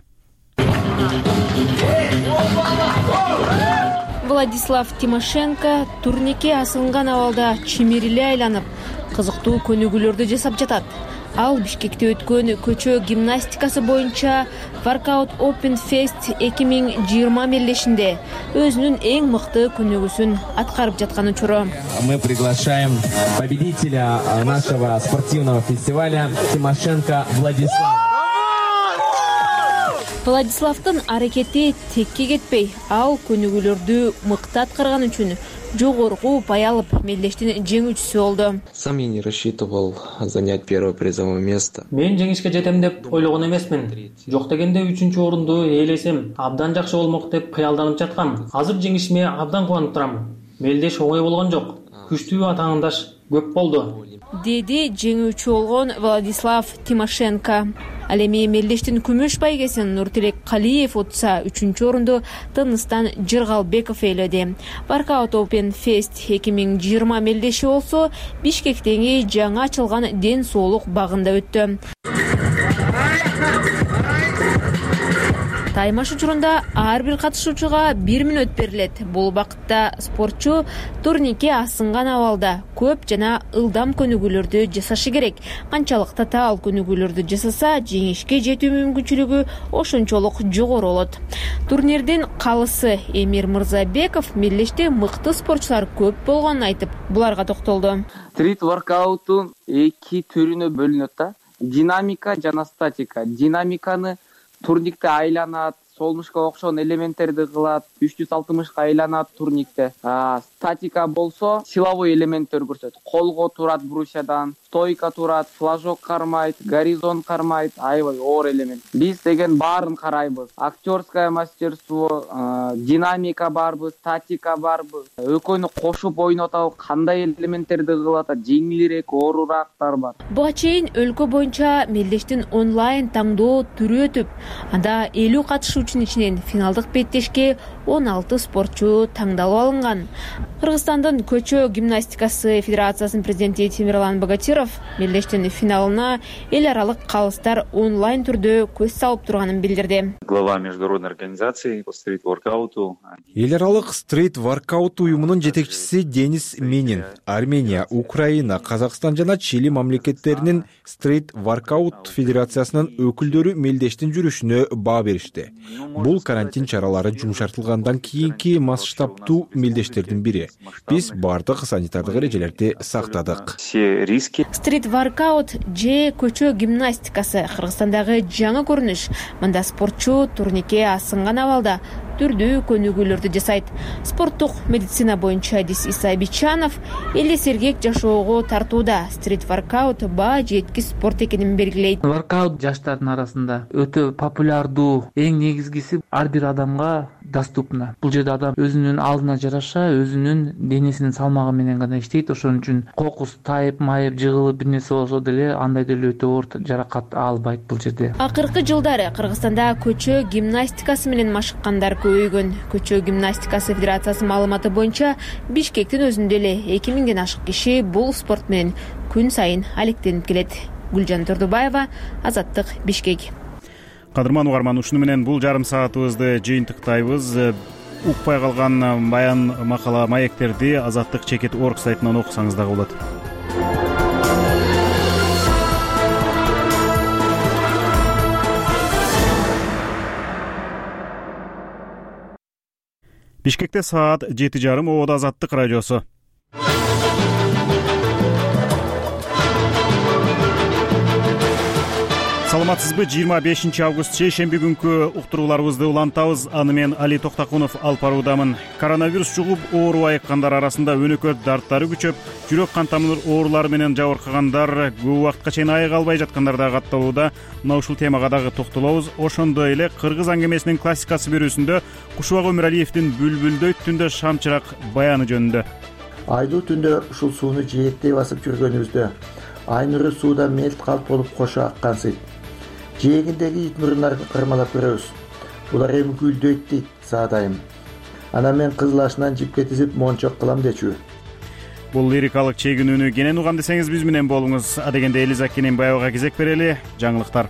Владислав Тимошенко турникке асылган абалда чимириле айланып, кызыктуу көнүгүүлөрдү жасап жатат. Ал Бишкекте өткөн көчө гимнастикасы боюнча Workout Open Fest 2020 мелдешинде өзүнүн эң мыкты көнүгүүсүн аткарып жаткан учуру. Мы приглашаем победителя нашего спортивного фестиваля Тимошенко Владислава. Владиславдын аракети текке кетпей, ал көнүгүүлөрдү мыкты аткарган үчүн жогорку упай алып мелдештин жеңүүчүсү болду. Сам я не рассчитывал занять первое призовое место. Мен жеңишке жетем деп ойлогон эмесмин. Жок дегенде 3-чү орунду ээлесем, абдан жакшы болмок деп кыялданып жаткам. Азыр жеңишиме абдан кубанып турам. Мелдеш оңой болгон жок. Күчтүү атаандаш көп болду, деди жеңүүчү болгон Владислав Тимошенко. Ал эми мелдештин күмүш байгесин Нуртилек Калиев утса 3-чү орунду Тыныстан Жыргалбеков ээледи. Workout Open Fest 2020 мелдеши болсо Бишкектеги жаңы ачылган ден соолук багында өттү. Таймаш учурунда ар бир катышуучуга 1 мүнөт берилет. Бул убакытта спортчу турникке асынган абалда көп жана ылдам көнүгүүлөрдү жасашы керек. Канчалык татаал көнүгүүлөрдү жасаса, жеңишке жетүү мүмкүнчүлүгү ошончолук жогору болот. Турнирдин калысы Эмир Мырзабеков мелдеште мыкты спортчулар көп болгонун айтып, буларга токтолду. Стрит воркаутун 2 түрүнө бөлүнөт да. Динамика жана статика. Динамиканы турникте айланат, солнышко окшогон элементтерди кылат, 360 айланат турникте. Статика болсо силовой элементтер көрсөтөт. Колго турат брусьядан, стойка турат, флажок кармайт, горизонт кармайт, аябай оор элемент. Биз деген баарын карайбыз. Актерское мастерство, динамика барбы, статика барбы. Экөөнү кошуп ойнотабы, кандай элементтерди кылат, жеңилирээк, оорурактар бар. Буга чейин өлкө боюнча мелдештин онлайн таңдоо түрү өтүп, анда 50 катышуучунун ичинен финалдык беттешке 16 спортчу таңдалып алынган. Кыргызстандын көчө гимнастикасы федерациясынын президенти Темирлан Богатиров мелдештин финалына эл аралык калыстар онлайн түрдө көз салып турганын билдирди. Глава международной организации по стрит-воркауту. Эл аралык стрит-воркаут уюмунун жетекчиси Денис Минин Армения, Украина, Казакстан жана Чили мамлекеттеринин стрит-воркаут федерациясынын өкүлдөрү мелдештин жүрүшүнө баа беришти. Бул карантин чаралары жумшартылгандан кийинки масштабтуу мелдештердин бири. Биз бардык санитардык эрежелерди сактадык. Стрит-воркаут же көчө гимнастикасы Кыргызстандагы жаңы көрүнүш. Мында спортчу турникке асынган абалда түрдүү көнүгүүлөрдү жасайт. Спорттук медицина боюнча Адис Исабичанов элди сергек жашоого тартууда. Стрит-воркаут баа жеткис спорт экенин белгилейт. Воркаут жаштардын арасында өтө популярдуу, эң негизгиси ар бир адамга доступна. Бул жерде адам өзүнүн алдына жараша, өзүнүн денесинин салмагы менен гана иштейт. Ошон үчүн кокус тайып, майып, жыгылып бир нерсе болсо деле андай деле өтө оор жаракат албайт бул жерде. Акыркы жылдары Кыргызстанда көчө гимнастикасы менен машыккандар көбөйгөн. Көчө гимнастикасы федерациясы маалыматы боюнча Бишкектин өзүндө эле 2000ден ашык киши бул спорт менен күн сайын алектенип келет. Гүлжан Турдубаева, Азаттык, Бишкек. Кадырман угарман, ушуну менен бул жарым саатыбызды жыйынтыктайбыз. Укпай калган баян, макала, маектерди Азаттык чекит орг сайтынан окусаңыз дагы болот. Бишкекте саат 7:30. Ободо Азаттык радиосу. Саламатсызбы? 25 август шейшемби күнкү уктурууларыбызды улантабыз. Аны мен Али Токтакунов алып баруудамын. Коронавирус жугуп оору айыккандар арасында өнөкөт дарттары күчөп, жүрөк кан тамыр оорулары менен жабыркагандар, көп убакытка чейин айыга албай жаткандар да катталууда. Мына ушул темага дагы токтолобуз. Ошондой эле кыргыз аңгемесинин классикасы берүүсүндө Кушубак Өмүралиевдин Бүлбүлдөйт түндө шамчырак баяны жөнүндө. Айдуу түндө ушул сууну жээктей басып жүргөнүбүздө ай нуру сууда мелт калп болуп кошо аккансыйт. Жээгиндеги ит мурунларды кармалап көрөбүз. Булар эми гүлдөйт дейт саадайым. Анан мен кызылашынан жипке тизип мончок кылам дечү. Бул лирикалык чегинүүнү кенен угам десеңиз биз менен болуңуз. Адегенде Элизакинин баягыга кезек берели. Жаңылыктар.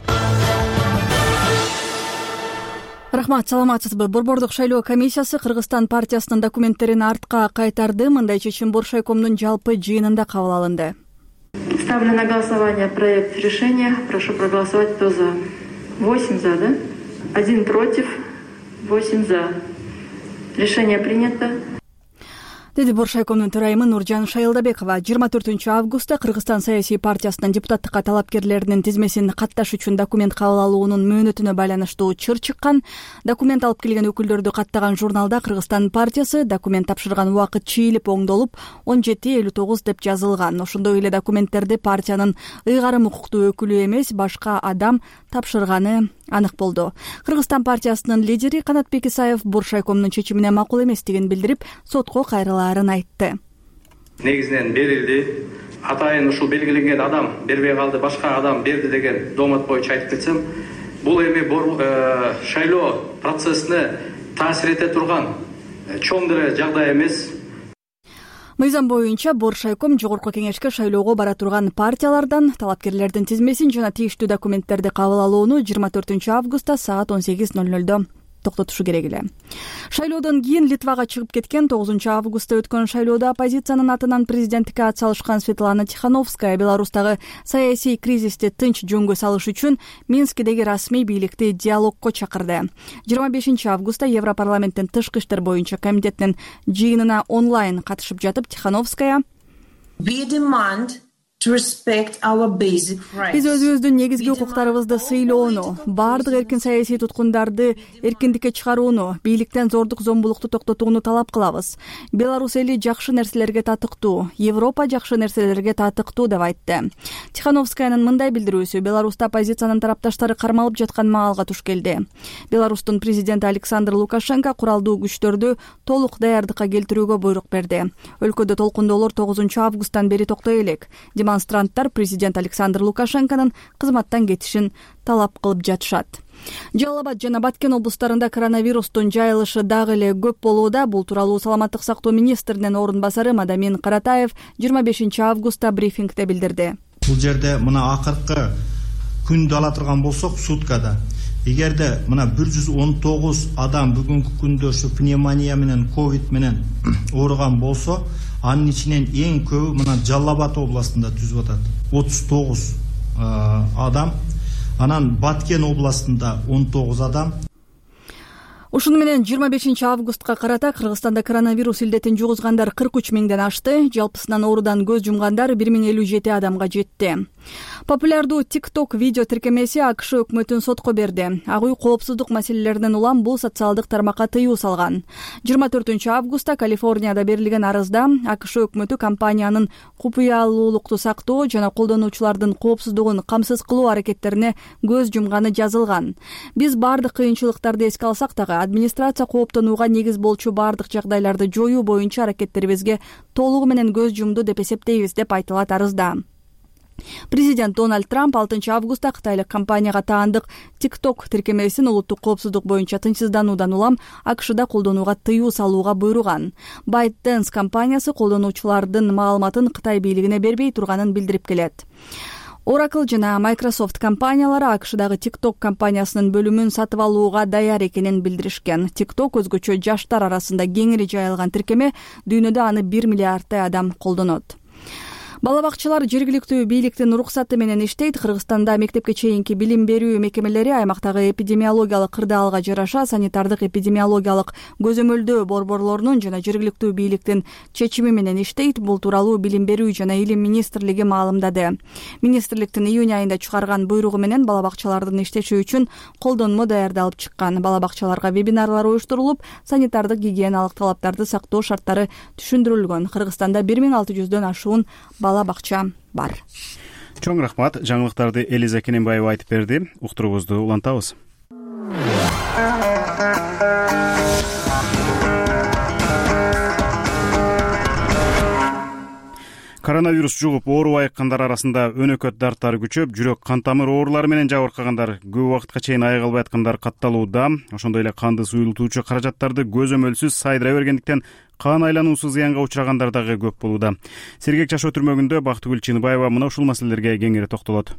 Рахмат, саламатсызбы? Борбордук шайлоо комиссиясы Кыргызстан партиясынын документтерин артка кайтарды. Мындай чечим Боршайкомдун жалпы жыйынында кабыл алынды. Ставлю на голосование проект решения. Прошу проголосовать, кто за. 8 за, да? 1 против, 8 за. Решение принято. Деди Боршайкомдун төрайымы Нуржан Шайылдабекова. 24 августта Кыргызстан саясий партиясынын депутаттыкка талапкерлеринин тизмесин катташ үчүн документ кабыл алуунун мөөнөтүнө байланыштуу чыр чыккан. Документ алып келген өкүлдөрдү каттаган журналда Кыргызстан партиясы документ тапшырган убакыт чийилип оңдолуп 17:59 деп жазылган. Ошондой эле документтерди партиянын ыйгарым укуктуу өкүлү эмес, башка адам тапшырганы анык болду. Кыргызстан партиясынын лидери Канатбек Исаев Боршайкомдун чечимине макул эместигин билдирип, сотко кайрылаарын айтты. Негизинен берилди. Атайын ушул белгиленген адам бербей калды, башка адам берди деген домат боюнча айтып кетсем, бул эми шайлоо процессине таасир эте турган чоң деле жагдай эмес. Мыйзам боюнча Боршайком жогорку кеңешке шайлоого бара турган партиялардан талапкерлердин тизмесин жана тийиштүү документтерди кабыл алууну 24 августта саат 18:00 токтотушу керек эле. Шайлоодон кийин Литвага чыгып кеткен 9 августта өткөн шайлоодо оппозициянын атынан президенттикке ат салышкан Светлана Тихановская Беларустагы саясий кризисти тынч жөнгө салыш үчүн Минскидеги расмий бийликти диалогко чакырды. 25 августта Европарламенттин тышкы иштер боюнча комитетинин жыйынына онлайн катышып жатып Тихановская биз өзүбүздүн негизги укуктарыбызды сыйлоону, баардык эркин саясий туткундарды эркиндикке чыгарууну, бийликтен зордук зомбулукту токтотууну талап кылабыз. Беларус эли жакшы нерселерге татыктуу, Европа жакшы нерселерге татыктуу деп айтты. Тихановскаянын мындай билдирүүсү Беларуста оппозициянын тарапташтары кармалып жаткан маалга туш келди. Беларустун президенти Александр Лукашенко куралдуу күчтөрдү толук даярдыкка келтирүүгө буйрук берди. Өлкөдө толкундоолор 9 августтан бери токтой элек. Демонстранттар президент Александр Лукашенконун кызматтан кетишин талап кылып жатышат. Жалал Абад жана Баткен облустарында коронавирустун жайылышы дагы эле көп болууда. Бул тууралуу саламаттык сактоо министринин орун басары Мадамин Каратаев 25 августта брифингде билдирди. Бул жерде мына акыркы күндү ала турган болсок, суткада эгерде мына 119 адам бүгүнкү күндө ушу пневмония менен ковид менен ооруган болсо, анын ичинен эң көбү мына Жалал Абад областында түзүп атат. 39 адам. Анан Баткен областында 19 адам. Ушуну менен 25 августка карата Кыргызстанда коронавирус илдетин жугузгандар 43 миңден ашты. Жалпысынан оорудан көз жумгандар 1057 адамга жетти. Популярдуу TikTok видео тиркемеси АКШ өкмөтүн сотко берди. Ак үй коопсуздук маселелеринен улам бул социалдык тармакка тыюу салган. 24-августта Калифорнияда берилген арызда АКШ өкмөтү компаниянын купуялуулукту сактоо жана колдонуучулардын коопсуздугун камсыз кылуу аракеттерине көз жумганы жазылган. Биз бардык кыйынчылыктарды эске алсак дагы администрация кооптонууга негиз болчу бардык жагдайларды жоюу боюнча аракеттерибизге толугу менен көз жумду деп эсептейбиз деп айтылат арызда. Президент Дональд Трамп 6 августта кытайлык компанияга таандык TikTok тиркемесин улуттук коопсуздук боюнча тынчсыздануудан улам АКШда колдонууга тыюу салууга буйруган. ByteDance компаниясы колдонуучулардын маалыматын Кытай бийлигине бербей турганын билдирип келет. Oracle жана Microsoft компаниялары АКШдагы TikTok компаниясынын бөлүмүн сатып алууга даяр экенин билдиришкен. TikTok өзгөчө жаштар арасында кеңири жайылган тиркеме, дүйнөдө аны 1 миллиардтай адам колдонот. Бала бакчалар жергиликтүү бийликтин уруксаты менен иштейт. Кыргызстанда мектепке чейинки билим берүү мекемелери аймактагы эпидемиологиялык кырдаалга жараша санитардык эпидемиологиялык көзөмөлдөө борборлорунун жана жергиликтүү бийликтин чечими менен иштейт. Бул тууралуу Билим берүү жана Илим министрлиги маалымдады. Министрликтин июнь айында чыгарган буйругу менен бала бакчалардын иштеши үчүн колдонмо даярдалып чыккан. Бала бакчаларга вебинарлар уюштурулуп, санитардык гигиеналык талаптарды сактоо шарттары түшүндүрүлгөн. Кыргызстанда 1600дөн ашуун бала бакча бар. Чоң рахмат. Жаңылыктарды Элиза Кененбаева айтып берди. Уктуруубузду улантабыз. Коронавирус жугуп оорубай айыккандар арасында өнөкөт дарттары күчөп, жүрөк кан тамыр оорулары менен жабыркагандар, көп убакытка чейин айыга албай аткандар катталууда. Ошондой эле канды суюлтуучу каражаттарды көзөмөлсүз сайдыра бергендиктен кан айлануусу зыянга учурагандар дагы көп болууда. Сергек жашоо түрмөгүндө Бактыгүл Чыныбаева мына ушул маселелерге кеңири токтолот.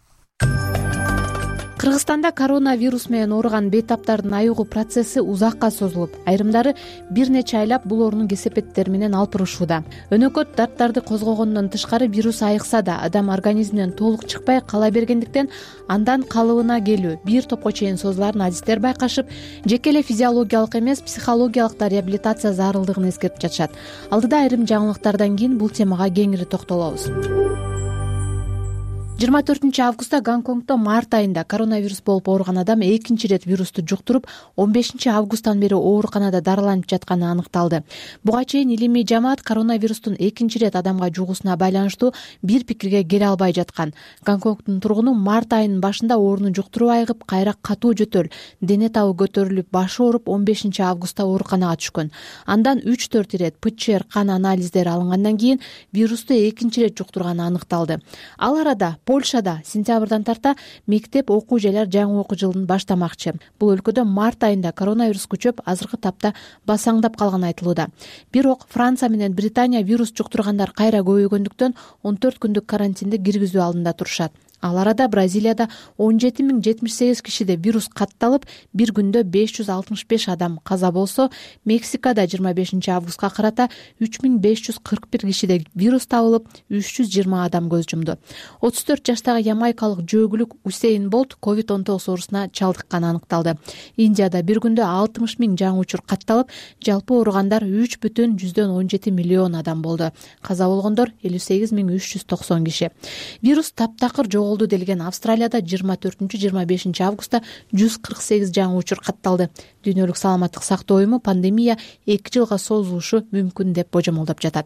Кыргызстанда коронавирус менен ооруган бейтаптардын айыгуу процесси узакка созулуп, айрымдары бир нече айлап бул оорунун кесепеттери менен алпырышууда. Өнөкөт дарттарды козгогондон тышкары вирус айыкса да, адам организминен толук чыкпай кала бергендиктен андан калыбына келүү бир топко чейин созуларын адистер байкашып, жеке эле физиологиялык эмес, психологиялык да реабилитация зарылдыгын эскертип жатышат. Алдыда айрым жаңылыктардан кийин бул темага кеңири токтолобуз. 24 августта Гонконгдо март айында коронавирус болуп ооруган адам экинчи ирет вирусту жуктуруп, 15 августтан бери ооруканада дарыланып жатканы аныкталды. Буга чейин илимий жамаат коронавирустун экинчи ирет адамга жугуусуна байланыштуу бир пикирге келе албай жаткан. Гонконгдун тургуну март айынын башында ооруну жуктуруп айыгып, кайра катуу жөтөл, дене табы көтөрүлүп, башы ооруп 15 августта ооруканага түшкөн. Андан 3-4 ирет ПЧР кан анализдери алынгандан кийин вирусту экинчи ирет жуктурганы аныкталды. Ал арада Польшада сентябрдан тарта мектеп окуу жайлар жаңы окуу жылын баштамакчы. Бул өлкөдө март айында коронавирус күчөп, азыркы тапта басаңдап калганы айтылууда. Бирок Франция менен Британия вирус жуктургандар кайра көбөйгөндүктөн 14 күндүк карантинди киргизүү алдында турушат. Ал арада Бразилияда 17078 кишиде вирус катталып, бир күндө 565 адам каза болсо, Мексикада 25 августка карата 3541 кишиде вирус табылып, 320 адам көз жумду. 34 жаштагы ямайкалык жөөгүлүк Усейн Болт COVID-19 оорусуна чалдыкканы аныкталды. Индияда бир күндө 60 000 жаңы учур катталып, жалпы ооругандар 3,17 миллион адам болду. Каза болгондор 58390 киши. Вирус таптакыр болду делген Австралияда 24-25 августта 148 жаңы учур катталды. Дүйнөлүк саламаттык сактоо уюму пандемия 2 жылга созулушу мүмкүн деп божомолдоп жатат.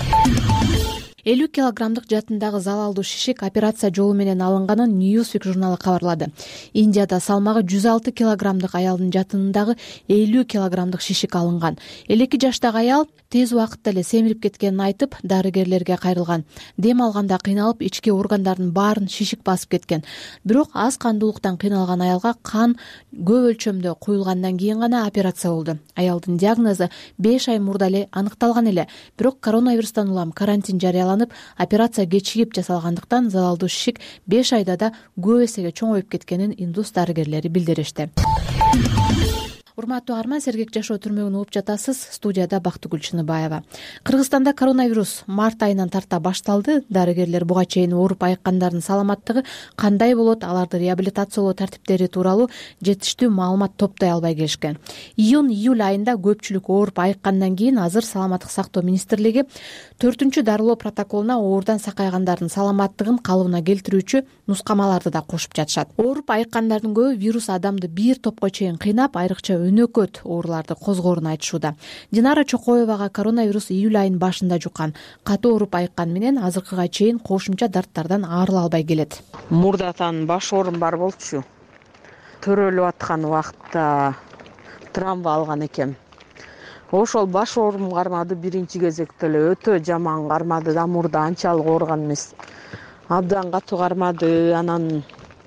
50 килограммдык жатындагы залалдуу шишик операция жолу менен алынганын Newsweek журналы кабарлады. Индияда салмагы 106 килограммдык аялдын жатынындагы 50 килограммдык шишик алынган. 52 жаштагы аял тез убакытта эле семирип кеткенин айтып, дарыгерлерге кайрылган. Дем алганда кыйналып, ички органдардын баарын шишик басып кеткен. Бирок аз кандуулуктан кыйналган аялга кан көп өлчөмдө куюлгандан кийин гана операция болду. Аялдын диагнозу 5 ай мурда эле аныкталган эле, бирок коронавирустан улам карантин жарыяланып, операция кечигип жасалгандыктан залалдуу шишик 5 айда да көп эсеге чоңоюп кеткенин индус дарыгерлери билдиришти. урматтуу арман, сергек жашоо түрмөгүн угуп жатасыз. Студияда Бактыгүл Чыныбаева. Кыргызстанда коронавирус март айынан тарта башталды. Дарыгерлер буга чейин ооруп айыккандардын саламаттыгы кандай болот, аларды реабилитациялоо тартиптери тууралуу жетиштүү маалымат топтой албай келишкен. Июнь-июль айында көпчүлүк ооруп айыккандан кийин азыр Саламаттык сактоо министрлиги 4-чү дарылоо протоколуна оорудан сакайгандардын саламаттыгын калыбына келтирүүчү нускамаларды да кошуп жатышат. Ооруп айыккандардын көбү вирус адамды бир топко чейин кыйнап, айрыкча өнөкөт ооруларды козгоорун айтышууда. Динара Чокоевага коронавирус июль айынын башында жуккан. Катуу ооруп айыккан менен азыркыга чейин кошумча дарттардан арыла албай келет. Мурдатан баш оорум бар болчу. Төрөлүп аткан убакытта травма алган экем. Ошол баш оорум кармады биринчи кезекте эле, өтө жаман кармады да, мурда анчалык ооруган эмес. Абдан катуу кармады. Анан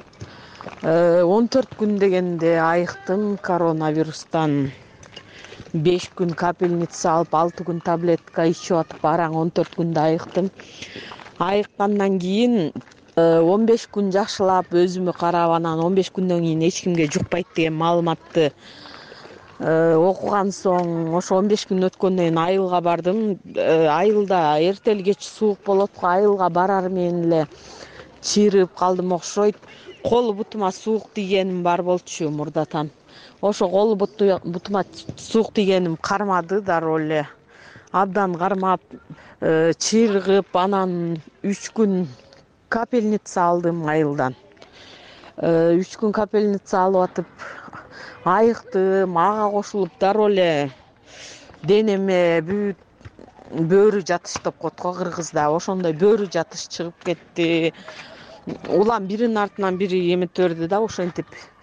14 күн дегенде айыктым коронавирустан. 5 күн капельница алып, 6 күн таблетка ичип атып, араң 14 күндө айыктым. Айыккандан кийин 15 күн жакшылап өзүмө карап, анан 15 күндөн кийин эч кимге жукпайт деген маалыматты окуган соң, ошо 15 күн өткөндөн кийин айылга бардым. Айылда эртели кеч суук болот го, айылга барар менен эле чыйрып калдым окшойт. Кол бутума суук тийгеним бар болчу мурдатан. Ошо кол бутума суук тийгеним кармады дароо эле. Абдан кармап, чыйрыгып, анан 3 күн капельница алдым айылдан. 3 күн капельница алып атып айыктым, ага кошулуп дароо эле денеме бүт бөөрү жатыш деп коет го кыргызда. Ошондой бөөрү жатыш чыгып кетти. Улам биринин артынан бири эметип берди да, ошентип.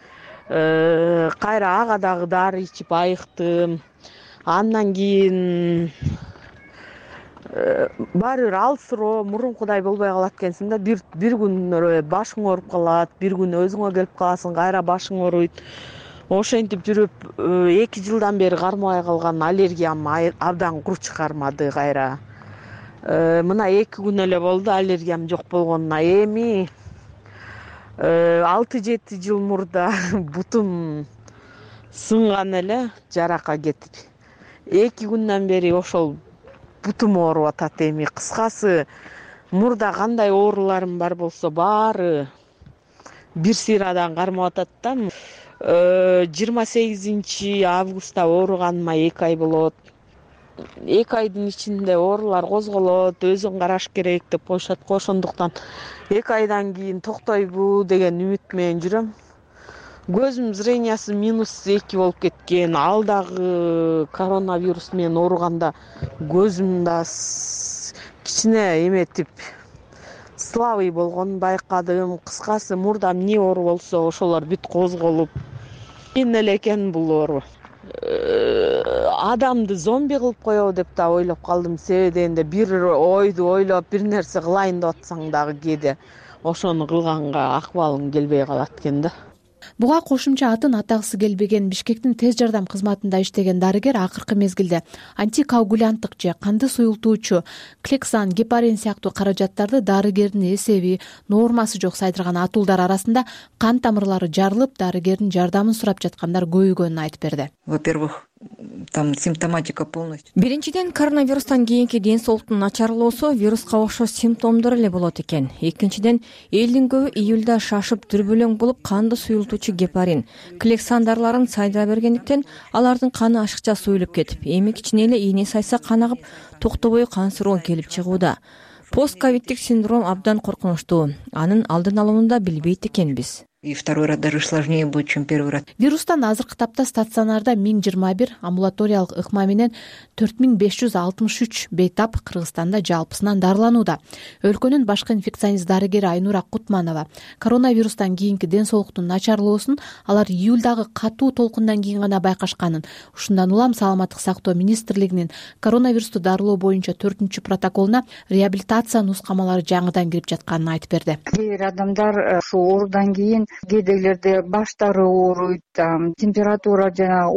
Кайра ага дагы дары ичип айыктым. Андан кийин баары бир алсыроо, мурункудай болбой калат экенсиң да. Бир күн башың ооруп калат, бир күн өзүңө келип каласың, кайра башың ооруйт. Ошентип жүрүп 2 жылдан бери кармабай калган аллергиям абдан курч кармады кайра. Мына 2 күн эле болду аллергиям жок болгонуна. Эми 6-7 жыл мурда бутум сынган эле жарака кетип. 2 күндөн бери ошол бутум ооруп атат эми. Кыскасы, мурда кандай ооруларым бар болсо баары бир сыйрадан кармап атат да. 28 августта ооруганыма 2 ай болот. 2 айдын ичинде оорулар козголот, өзүң караш керек деп коюшат го. Ошондуктан 2 айдан кийин токтойбу деген үмүт менен жүрөм. Көзүм зрениясы -2 болуп кеткен. Ал дагы коронавирус менен ооруганда көзүм да кичине эметип слабый болгонун байкадым. Кыскасы, мурда эмне оору болсо ошолор бүт козголуп. Кийин эле экен бул оору. Адамды зомби кылып коебу деп да ойлоп калдым. Себеби дегенде бир ойду ойлоп бир нерсе кылайын деп атсаң дагы кээде ошону кылганга акыбалың келбей калат экен да. Буга кошумча атын атагысы келбеген Бишкектин тез жардам кызматында иштеген дарыгер акыркы мезгилде антикоагулянттык же канды суюлтуучу Клексан, гепарин сыяктуу каражаттарды дарыгердин эсеби, нормасы жок сайдырган атуулдар арасында кан тамырлары жарылып, дарыгердин жардамын сурап жаткандар көбөйгөнүн айтып берди. Во-первых, там симптоматика полностью. Биринчиден, коронавирустан кийинки ден соолуктун начарлоосу вируска окшош симптомдор эле болот экен. Экинчиден, элдин көбү июлда шашып дүрбөлөң болуп, канды суюлтуучу гепарин, Клексан дарыларын сайдыра бергендиктен алардын каны ашыкча суюлуп кетип, эми кичине эле ийне сайса кан агып, токтобой кансыроо келип чыгууда. Постковиддик синдром абдан коркунучтуу. Анын алдын алууну да билбейт экенбиз. И второй раз даже сложнее будет, чем первый раз. Вирустан азыркы тапта стационарда 1021, амбулаториялык ыкма менен 4563 бейтап Кыргызстанда жалпысынан дарыланууда. Өлкөнүн башкы инфекционист дарыгери Айнура Кутманова коронавирустан кийинки ден соолуктун начарлоосун алар июлдагы катуу толкундан кийин гана байкашканын, ушундан улам Саламаттык сактоо министрлигинин коронавирусту дарылоо боюнча 4-чү протоколуна реабилитация нускамалары жаңыдан кирип жатканын айтып берди. Кээ бир адамдар ушу оорудан кийин кээдегилерде баштары ооруйт, температура жана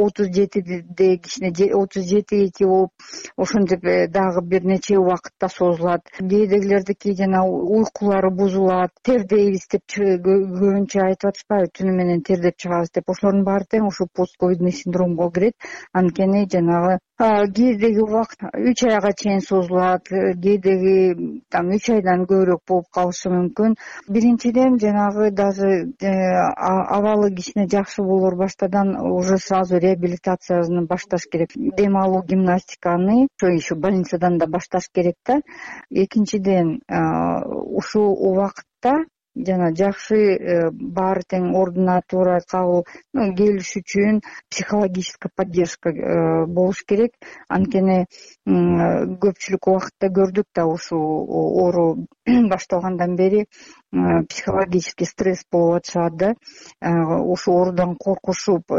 37 кичине 37,2 болуп ошентип дагы бир нече убакытта созулат. Кээдегилердики жана уйкулары бузулат, тердейбиз деп көбүнчө айтып атышпайбы, түнү менен тердеп чыгабыз деп. Ошолордун баары тең ушу постковидный синдромго кирет. Анткени жанагы кээдеги убакыт 3 айга чейин созулат, кээдеги 3 айдан көбүрөөк болуп калышы мүмкүн. Биринчиден жанагы даже абалы кичине жакшы болор баштадан уже сразу реабилитацияны башташ керек. Дем алуу гимнастиканы еще больницадан да башташ керек да. Экинчиден ушул убакытта жана жакшы баары тең ордуна туура кабыл келиш үчүн психологическая поддержка болуш керек. Анткени көпчүлүк убакытта көрдүк да ушул оору башталгандан бери психологический стресс болуп атышат да. Ушул оорудан коркушуп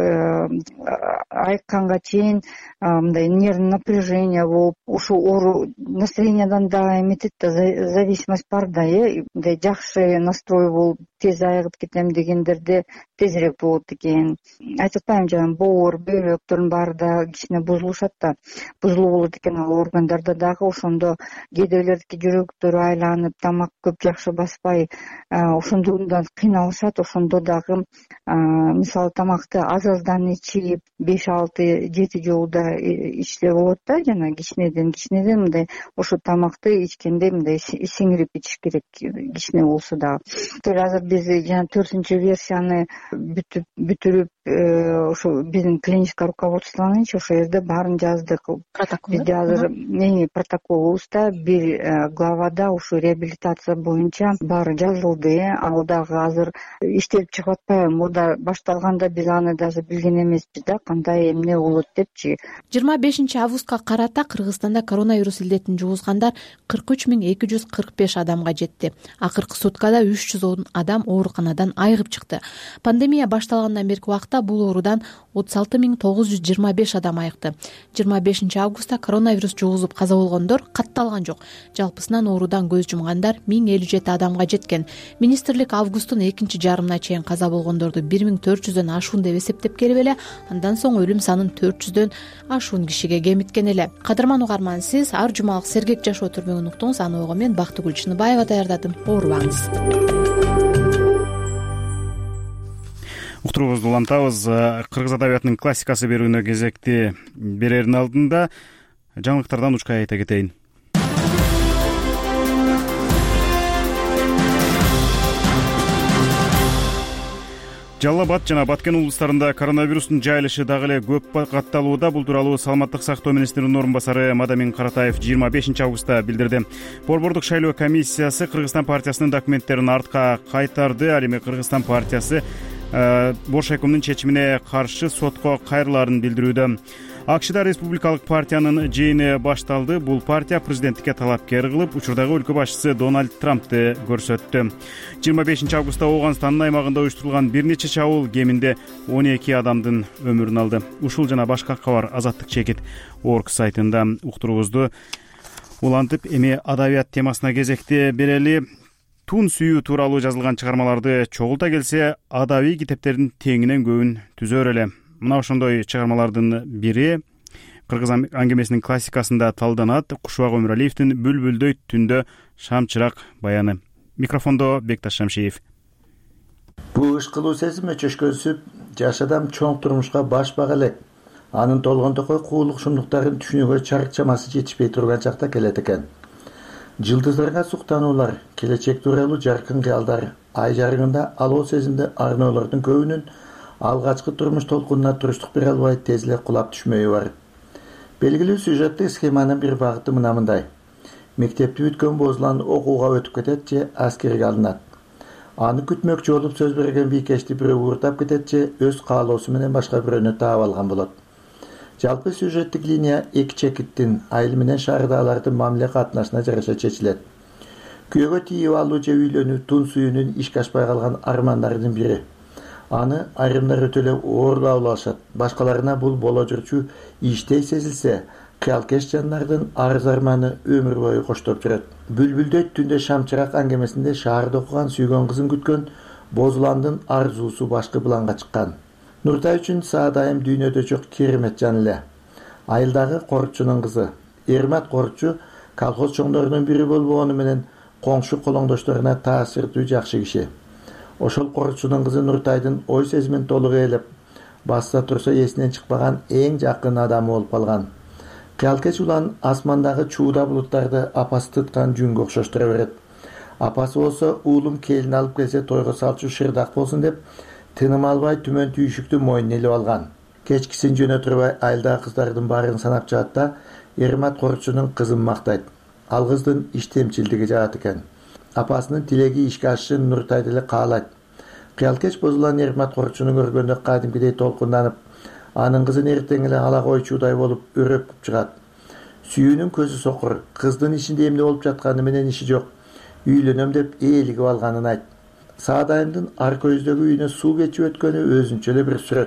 айыкканга чейин мындай нервный напряжение болуп, ушул оору настроениядан да эметет да, зависимость бар да, мындай жакшы настрой болуп тез айыгып кетем дегендерде тезирээк болот экен. Айтып атпаймынбы, жана боор, бөйрөктөрдүн баары да кичине бузулушат да, бузулуу болот экен ал органдарда дагы. Ошондо кээдегилердики жүрөктөрү айланып, тамак көп жакшы баспай, ошондон кыйналышат. Ошондо дагы мисалы тамакты аздан ичип 5-6-7 жолу ичсе болот да, жана кичинеден мындай ошо тамакты ичкенде мындай сиңирип ичиш керек, кичине болсо дагы. Азыр биз жана 4-версияны бүтүрүп, ошо биздин клиническое руководствонучу ошол жерде баарын жаздык. Бизде азыр протоколубузда бир главада ушу реабилитация боюнча баары жазылды. Ал дагы азыр иштелип чыгып атпайбы, мурда башталганда биз аны даже билген эмеспиз да, кандай эмне болот депчи. 25 августка карата Кыргызстанда коронавирус илдетин жугузгандар 43.245 адамга жетти. Акыркы суткада 310 адам ооруканадан айыгып чыкты. Пандемия башталгандан берки убакта бул оорудан 36.925 адам айыкты. 25 августта коронавирус жугузуп каза болгондор катталган жок. Жалпысынан оорудан көз жумгандар 1057 адамга жеткен. Министрлик августтун экинчи жарымына чейин каза болгондорду 1400дөн ашуун деп эсептеп келип эле, андан соң өлүм санын 400дөн ашуун кишиге кемиткен эле. Кадырман угарман, сиз ар жумалык сергек жашоо түрмөгүн уктуңуз. Аны ого мен Бактыгүл Чыныбаева даярдадым. Оорубаңыз. Уктуруубузду улантабыз. Кыргыз адабиятынын классикасы берүүнө кезекти берердин алдында жаңылыктардан учкай айта кетейин. Жалал Абад жана Баткен облустарында коронавирустун жайылышы дагы эле көп катталууда. Бул тууралуу Саламаттык сактоо министринин орун басары Мадамин Каратаев 25 августта билдирди. Борбордук шайлоо комиссиясы Кыргызстан партиясынын документтерин артка кайтарды. Ал эми Кыргызстан партиясы Бош айкомдун чечимине каршы сотко кайрылаарын билдирүүдө. АКШда республикалык партиянын жыйыны башталды. Бул партия президенттикке талапкер кылып, учурдагы өлкө башчысы Дональд Трампты көрсөттү. 25 августта Ооганстандын аймагында уюштурулган бир нече чабуул кеминде 12 адамдын өмүрүн алды. Ушул жана башка кабар Азаттык чекит орг сайтында уктуруубузду улантып, эми адабият темасына кезекти берели. Тун сүйүү тууралуу жазылган чыгармаларды чогулта келсе, адабий китептердин теңинен көбүн түзөр эле. Мына ошондой чыгармалардын бири Кыргыз аңгемесинин классикасында талданат. Кушубак Өмүралиевдин Бүлбүлдөй түндө шамчырак баяны. Микрофондо Бекташ Шамшиев. Бул иш кылуу сезими чөчкөнсүп, жаш адам чоң турмушка баш бага элек. Анын толгондокой куулук шумдуктарын түшүнүүгө чарчамасы жетишпей турган чакта келет экен. Жылдыздарга суктануулар, келечек тууралуу жаркын кыялдар, ай жарыгында алуу сезимде арноолордун көбүнүн алгачкы турмуш толкунуна туруштук бере албай тез эле кулап түшмөйү бар. Белгилүү сюжеттик схеманын бир багыты мындай. Мектепти бүткөн бозулан окууга өтүп кетет же аскерге алынат. Аны күтмөкчү болуп сөз берген бийкешти бирөө ууртап кетет же өз каалоосу менен башка бирөөнү таап алган болот. Жалпы сюжеттик линия эки чекиттин, айыл менен шаардагылардын мамиле катнашына жараша чечилет. Күйөөгө тийип алуу же үйлөнүү тун сүйүүнүн ишке ашпай калган армандарынын бири. Аны айрымдар өтө эле оорлап алышат. Башкаларына бул боло жүрчү иштей сезилсе, кыялкеш жандардын арыз арманы өмүр бою коштоп жүрөт. Бүлбүлдөй түндө шамчырак аңгемесинде шаарда окуган сүйгөн кызын күткөн Bozulandын арзуусу башкы планга чыккан. Нуртай үчүн Саадайым дүйнөдө жок керемет жан эле. Айылдагы корутчунун кызы. Эрмат корутчу колхоз чоңдорунун бири болбогону менен коңшу колоңдошторуна таасирдүү жакшы киши. Ошол корутчунун кызы Нуртайдын ой сезимин толук ээлеп, баста турса эсинен чыкпаган эң жакын адамы болуп калган. Кыялкеч улан асмандагы чууда булуттарды апасы тыткан жүнгө окшоштура берет. Апасы болсо уулум келин алып келсе тойго салчу шырдак болсун деп тыным албай түмөн түйшүктү мойнуна илип алган. Кечкисин жөнө турбай айылдагы кыздардын баарын санап чыгат да Эрмат корутчунун кызын мактайт. Ал кыздын иштемчилдиги жагат экен. Апасынын тилеги ишке ашышын Нуртай деле каалайт. Кыялкеч бозулган Эрмат корутчуну көргөндө кадимкидей толкунданып, анын кызын эртең эле ала койчудай болуп өрөп чыгат. Сүйүүнүн көзү сокур, кыздын ичинде эмне болуп жатканы менен иши жок. Үйлөнөм деп ээлигип алганын айт. Саадайымдын арка өздөгү үйүнө суу кечип өткөнү өзүнчө эле бир сүрөт.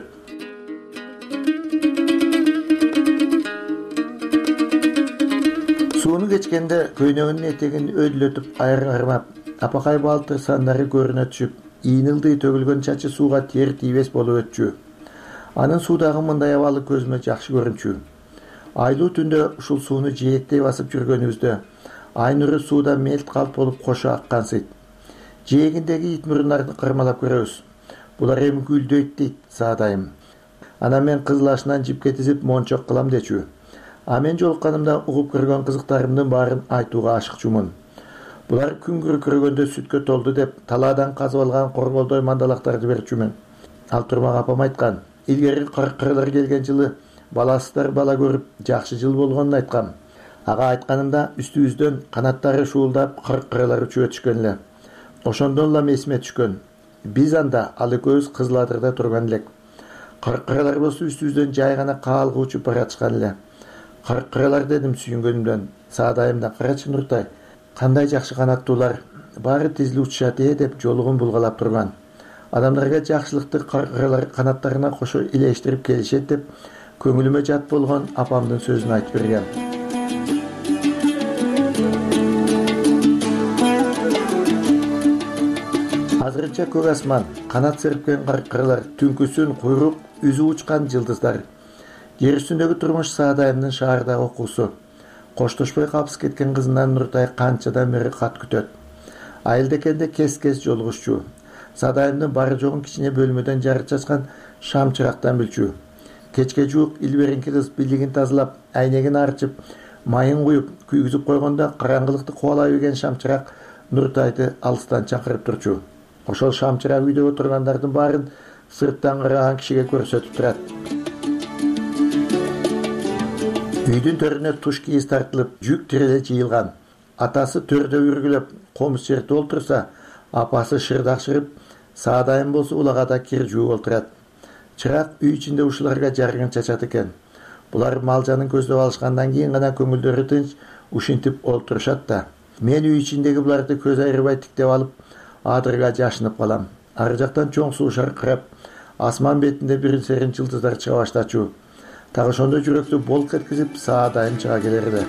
Сууну кечкенде көйнөгүнүн этегин өдүлөтүп айырмап, апакай балтыр сандары көрүнө түшүп, ийнилдый төгүлгөн чачы сууга тиер тийбес болуп өтчү. Анын суудагы мындай абалы көзүмө жакшы көрүнчү. Айлуу түндө ушул сууну жээктей басып жүргөнүбүздө ай нуру сууда мелт калп болуп кошо аккансыйт. Жээгиндеги ит мурундарды кырмалап көрөбүз. Булар эми гүлдөйт дейт Саадайым. Анан мен кызыл ашынан жипке тизип мончок кылам дечү. А мен жолукканымда угуп көргөн кызыктарымдын баарын айтууга ашыкчумун. Булар күн күркүрөгөндө сүткө толду деп талаадан казып алган корголдой мандалактарды берчүмүн. Ал турмак апам айткан. Илгери кыркырылар келген жылы баласыздар бала көрүп жакшы жыл болгонун айткам. Ага айтканымда үстүбүздөн канаттары шуулдап кыркырылар учуп өтүшкөн эле. Ошондон эле эсиме түшкөн. Биз анда ал экөөбүз Кызыл Адырда турган элек. Кыркырылар болсо үстүбүздөн жай гана каалга учуп баратышкан эле. Кыркырылар дедим сүйүнгөнүмдөн. Саадайымда карачы Нуртай, кандай жакшы канаттуулар, баары тизилип учушат деп жолугун булгалап турган. Адамдарга жакшылыкты кыркырылар канаттарына кошо илештирип келишет деп көңүлүмө жат болгон апамдын сөзүн айтып берген. Азырынча көк асман, канат серпкен кыркырылар, түнкүсүн куйрук үзүп учкан жылдыздар. Жер үстүндөгү турмуш Саадайымдын шаардагы окуусу. Коштошпой калпсыз кеткен кызынан Нуртай канчадан бери кат күтөт. Айылдекенде кес-кес жолугушчу. Саадайымдын бары жогун кичине бөлмөдөн жарык чачкан шам чырактан билчү. Кечке жуук илберинки кыз билигин тазалап, айнегин арчып, майын куюп, күйгүзүп койгондо караңгылыкты кубалай берген шам чырак Нуртайды алыстан чакырып турчу. Ошол шам чырак үйдө отургандардын баарын сырттан караган кишиге көрсөтүп турат. Үйдүн төрүнө туш кийиз тартылып, жүк тиреле жыйылган. Атасы төрдө үргүлөп, комуз жерде олтурса, апасы шырдак шырып, Саадайым болсо улагада кир жууп олтурат. Чырак үй ичинде ушуларга жарыгын чачат экен. Булар малжанын көздөп алышкандан кийин гана көңүлдөрү тынч ушинтип олтурушат да. Мен үй ичиндеги буларды көз айрыбай тиктеп алып, адырга жашынып калам. Ары жактан чоң суу шаркырап, асман бетинде бирин-серин жылдыздар чыга баштачу. Так ошондо жүрөктү болк эткизип Саадайым чыга келер эле.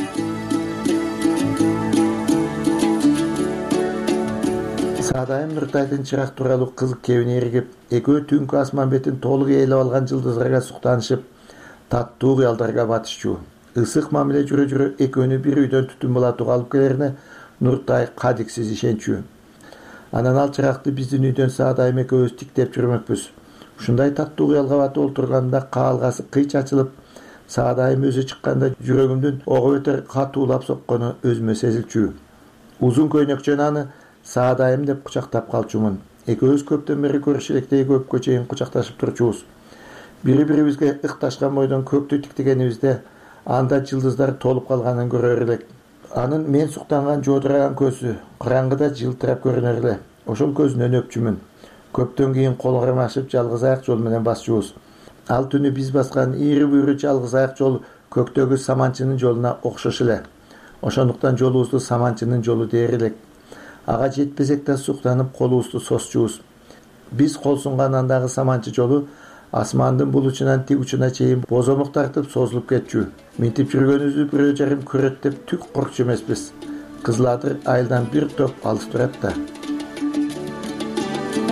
Саадайым Нуртайдын чырак тууралуу кызык кебине эргип, экөө түнкү асман бетин толук ээлеп алган жылдыздарга суктанышып, таттуу кыялдарга батышчу. Ысык мамиле жүрө-жүрө экөөнү бир үйдөн түтүн булатууга алып келерине Нуртай кадиксиз ишенчү. Анан ал чыракты биздин үйдөн Саадайым экөөбүз тиктеп жүрмөкпүз. Ушундай таттуу кыялга батып олтурганда каалгасы кыйч ачылып, Саадайым өзү чыкканда жүрөгүмдүн ого бетер катуулап соккону өзүмө сезилчү. Узун көйнөкчөн аны Саадайым деп кучактап калчумун. Экөөбүз көптөн бери көрүш электей көпкө чейин кучакташып турчубуз. Бири-бирибизге ыкташкан бойдон көктү тиктегенибизде анда жылдыздар толуп калганын көрөр элек. Анын мен суктанган жодураган көзү караңгыда жылтырап көрүнөр эле. Ошол көзүнөн өпчүмүн. Көптөн кийин кол кармашып жалгыз аяк жол менен басчубуз. Ал түнү биз баскан ийри-буйру жалгыз аяк жол көктөгү саманчынын жолуна окшош эле. Ошондуктан жолубузду саманчынын жолу дээр элек. Ага жетпесек да суктанып колубузду сосчубуз. Биз кол сунган андагы саманчы жолу асмандын бул учунан тиг учуна чейин бозомок тартып созулуп кетчү. Минтип жүргөнүбүздү бирөө жарым көрөт деп түк коркчу эмеспиз. Кызыл Адыр айылдан бир топ алыс турат да.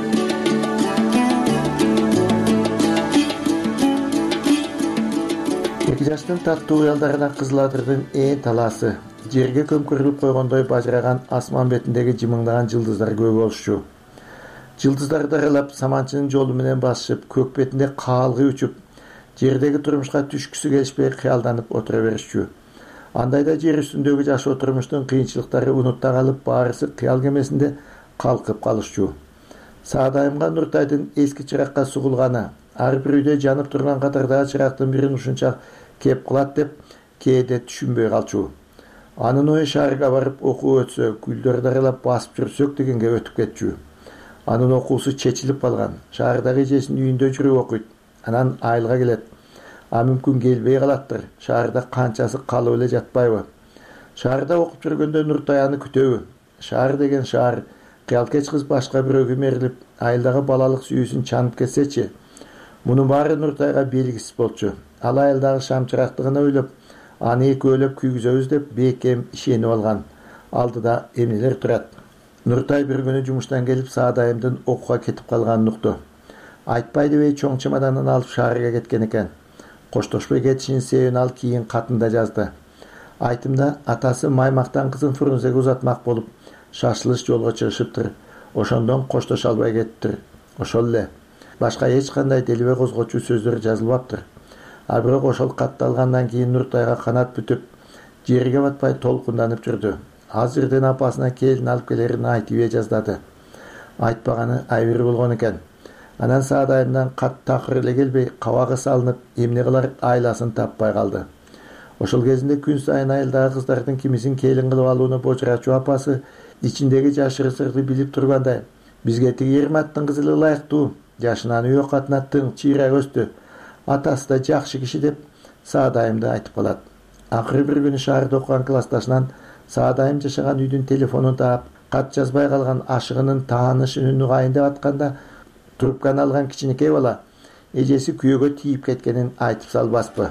2 жаштын таттуу уялдарына Кызыл Адырдын ээн талаасы жерге көмкөрүлүп койгондой бажыраган асман бетиндеги жымыңдаган жылдыздар көп болушчу. Жылдыздарды аралап саманчынын жолу менен басышып, көк бетинде каалгый учуп, жердеги турмушка түшкүсү келишпей кыялданып отура беришчү. Андайда жер үстүндөгү жашоо турмуштун кыйынчылыктары унутта калып, баарысы кыял кемесинде калкып калышчу. Саадайымга Нуртайдын эски чыракка сугулганы, ар бир үйдө жанып турган катардагы чырактын бирин ушунча кеп кылат деп кээде түшүнбөй калчу. Анын ою шаарга барып окуу өтсө, гүлдөрдү аралап басып жүрсөк дегенге өтүп кетчү. Анын окуусу чечилип калган. Шаардагы эжесинин үйүндө жүрүп окуйт. Анан айылга келет. А мүмкүн келбей калаттыр. Шаарда канчасы калып эле жатпайбы? Шаарда окуп жүргөндө Нуртай аны күтөбү? Шаар деген шаар. Кыялкеч кыз башка бирөөгө мерилип, айылдагы балалык сүйүүсүн чанып кетсечи. Мунун баары Нуртайга белгисиз болчу. Ал айылдагы шам чырактыгына ойлоп, аны экөөлөп күйгүзөбүз деп бекем ишенип алган. Алдыда эмнелер турат. Нуртай бир күнү жумуштан келип Саадайымдын окууга кетип калганын укту. Айтпай дебей чоң чемоданын алып шаарга кеткен экен. Коштошпой кетишинин себебин ал кийин катында жазды. Айтымда атасы Маймактан кызын Фрунзеге узатмак болуп, шашылыш жолго чыгышыптыр. Ошондон коштоша албай кетиптир. Ошол эле. Башка эч кандай делебе козгоочу сөздөр жазылбаптыр. А бирок ошол катты алгандан кийин Нуртайга канат бүтүп, жерге батпай толкунданып жүрдү. Азырдын апасына келин алып келерин айтып жаздады. Айтпаганы айбир болгон экен. Анан Саадайымдан кат такыр эле келбей, кабагы салынып, эмне кылар айласын таппай калды. Ошол кезинде күн сайын айылдагы кыздардын кимисин келин кылып алууну божурачу апасы ичиндеги жашыры сырды билип тургандай, бизге тиги 20 аттын кызы ылайыктуу, жашынан үй окатына тың чыйрак өстү. Атасы да жакшы киши деп Саадайымды айтып калат. Акыры бир күнү шаарда окуган классташынан Саадайым жашаган үйдүн телефонун таап, кат жазбай калган ашыгынын таанышын үнү кайын деп атканда, трубканы алган кичинекей бала эжеси күйөөгө тийип кеткенин айтып салбаспы.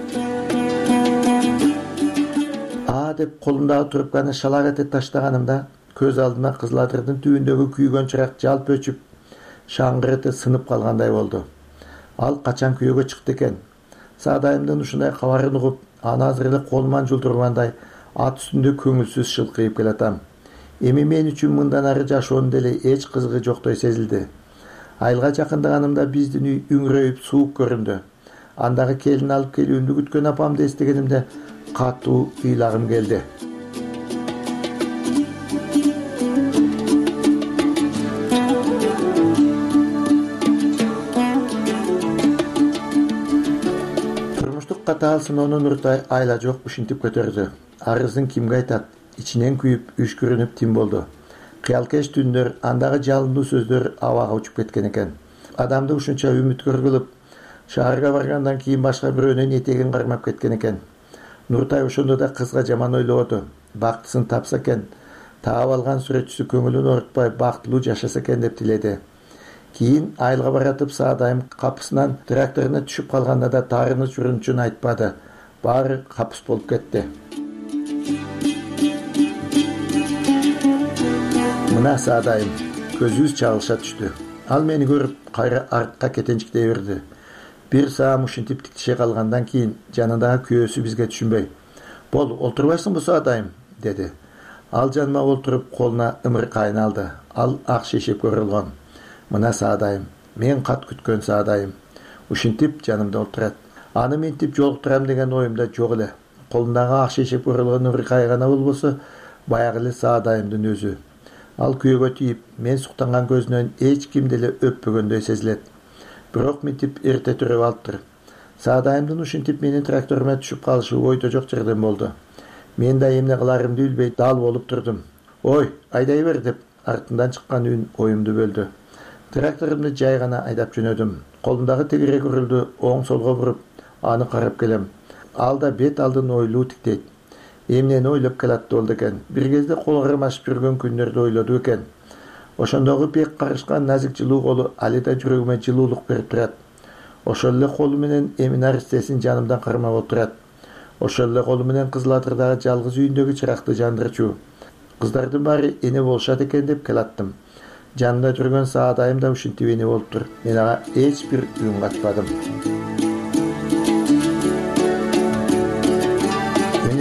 Деп колумдагы трубканы шалак этип таштаганымда, көз алдыма Кызыл Адырдын түбүндөгү күйгөн чырак жалп өчүп, шаңгырыты сынып калгандай болду. Ал качан күйөөгө чыкты экен? Саадайымдын ушундай кабарын угуп, аны азыр эле колуман жулдургандай ат үстүндө көңүлсүз шылкыйып келатам. Эми мен үчүн мындан ары жашоонун деле эч кызыгы жоктой сезилди. Айылга жакындаганымда биздин үй үңүрөйүп суук көрүндү. Андагы келин алып келүүмдү күткөн апамды эстегенимде катуу ыйлагым келди. Турмуштук катаал сыноону Нуртай айла жок ушинтип көтөрдү. Арызын кимге айтат? Ичинен күйүп, үшкүрүнүп тим болду. Кыялкеч түндөр, андагы жалындуу сөздөр абага учуп кеткен экен. Адамды ушунча үмүткөр кылып, шаарга баргандан кийин башка бирөөнүн этегин кармап кеткен экен. Нуртай ошондо да кызга жаман ойлободу. Бактысын тапса экен, таап алган сүрөтчүсү көңүлүн оорутпай бактылуу жашаса экен деп тиледи. Кийин айылга баратып Саадайым капысынан тракторуна түшүп калганда да таарыныч урунчун айтпады. Баары капыс болуп кетти. Мына Саадайым көзүбүз чагылыша түштү. Ал мени көрүп, кайра артка кетенчиктей берди. Бир саам ушинтип тиктише калгандан кийин жанындагы күйөөсү бизге түшүнбөй, "Бол, олтурбайсыңбы Саадайым?" деди. Ал жаныма олтуруп, колуна ымыркайын алды. Ал ак шешеп көрүлгөн. Мына Саадайым, мен кат күткөн Саадайым. Ушинтип жанымда олтурат. Аны ментип жолуктурам деген оюмда жок эле. Колундагы ак шешеп көрүлгөн ымыркай гана болбосо, баягы эле Саадайымдын өзү. Ал күйөөгө тийип, мен суктанган көзүнөн эч ким деле өппөгөндөй сезилет. Бирок мынтип эрте төрөп алыптыр. Саадайымдын ушинтип менин тракторума түшүп калышы ойдо жок жерден болду. Мен да эмне кыларымды билбей дал болуп турдум. "Ой, айдай бер" деп артынан чыккан үн оюмду бөлдү. Тракторумду жай гана айдап жөнөдүм. Колумдагы тегерек үрүлдү оң солго буруп, аны карап келем. Ал да бет алдын ойлуу тиктейт. Эмнени ойлоп келатты болду экен. Бир кезде кол кармашып жүргөн күндөрдү ойлоду экен. Ошондогу пек карышкан назик жылуу колу али да жүрөгүмө жылуулук берип турат. Ошол эле колу менен эми наристесин жанымдан кармап отурат. Ошол эле колу менен Кызыл Адырдагы жалгыз үйүндөгү чыракты жандырчу. Кыздардын баары эне болушат экен деп келаттым. Жанында жүргөн Саадайым да ушинтип эне болуптур. Мен ага эч бир үн катпадым.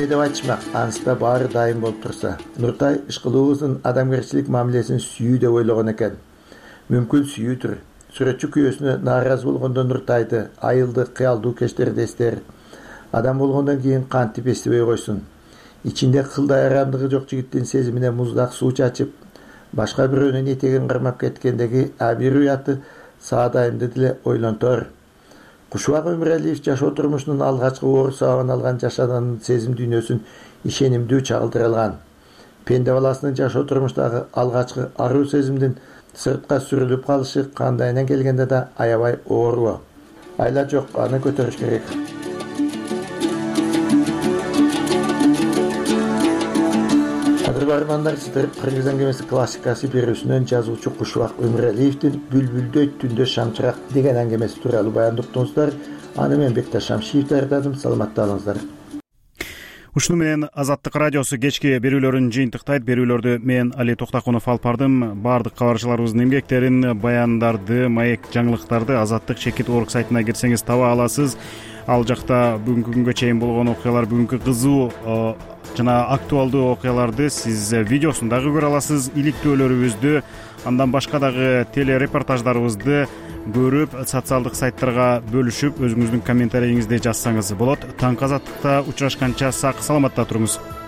деп айтышмак, анысында баары дайым болуп турса. Нуртай ышкылуубуздун адамгерчилик мамилесин сүйүү деп ойлогон экен. Мүмкүн сүйүүдүр. Сүрөтчү күйөөсүнө нааразы болгондо Нуртайды айылды кыялдуу кечтерди эстер. Адам болгондон кийин кантип эстебей койсун. Ичинде кылдай арамдыгы жок жигиттин сезимине муздак суу чачып, башка бирөөнүн этегин кармап кеткендеги абир уяты Саадайымды деле ойлонтор. Кушубак Өмүралиев жашоо турмушунун алгачкы оор сабагын алган жашаанын сезим дүйнөсүн ишенимдүү чагылдыра алган. Пенде баласынын жашоо турмуштагы алгачкы аруу сезимдин сыртка сүрүлүп калышы кандайынан келгенде да аябай оорго. Айла жок, аны көтөрүш керек. Бармандар, сиздер Кыргыз әңгемеси классикасы берүүсүнөн жазуучу Кушубак Өмүралиевдин Бүлбүлдөй түндө шамчырак деген әңгемеси тууралуу баяндап уктуңуздар. Аны мен Бекташ Шамшиев даярдадым. Саламатта болуңуздар. Ушуну менен Азаттык радиосу кечки берүүлөрүн жыйынтыктайт. Берүүлөрдү мен Али Токтакунов алып бардым. Бардык кабарчыларыбыздын эмгектерин, баяндарды, маек жаңылыктарды Азаттык чекит орг сайтына кирсеңиз таба аласыз. Ал жакта бүгүнкү күнгө чейин болгон окуялар, бүгүнкү кызуу жана актуалдуу окуяларды сиз видеосун дагы көрө аласыз. Иликтөөлөрүбүздү, андан башка дагы телерепортаждарыбызды көрүп, социалдык сайттарга бөлүшүп, өзүңүздүн комментарийиңизди жазсаңыз болот. Таңкы Азаттыкта учурашканча сак саламатта туруңуз.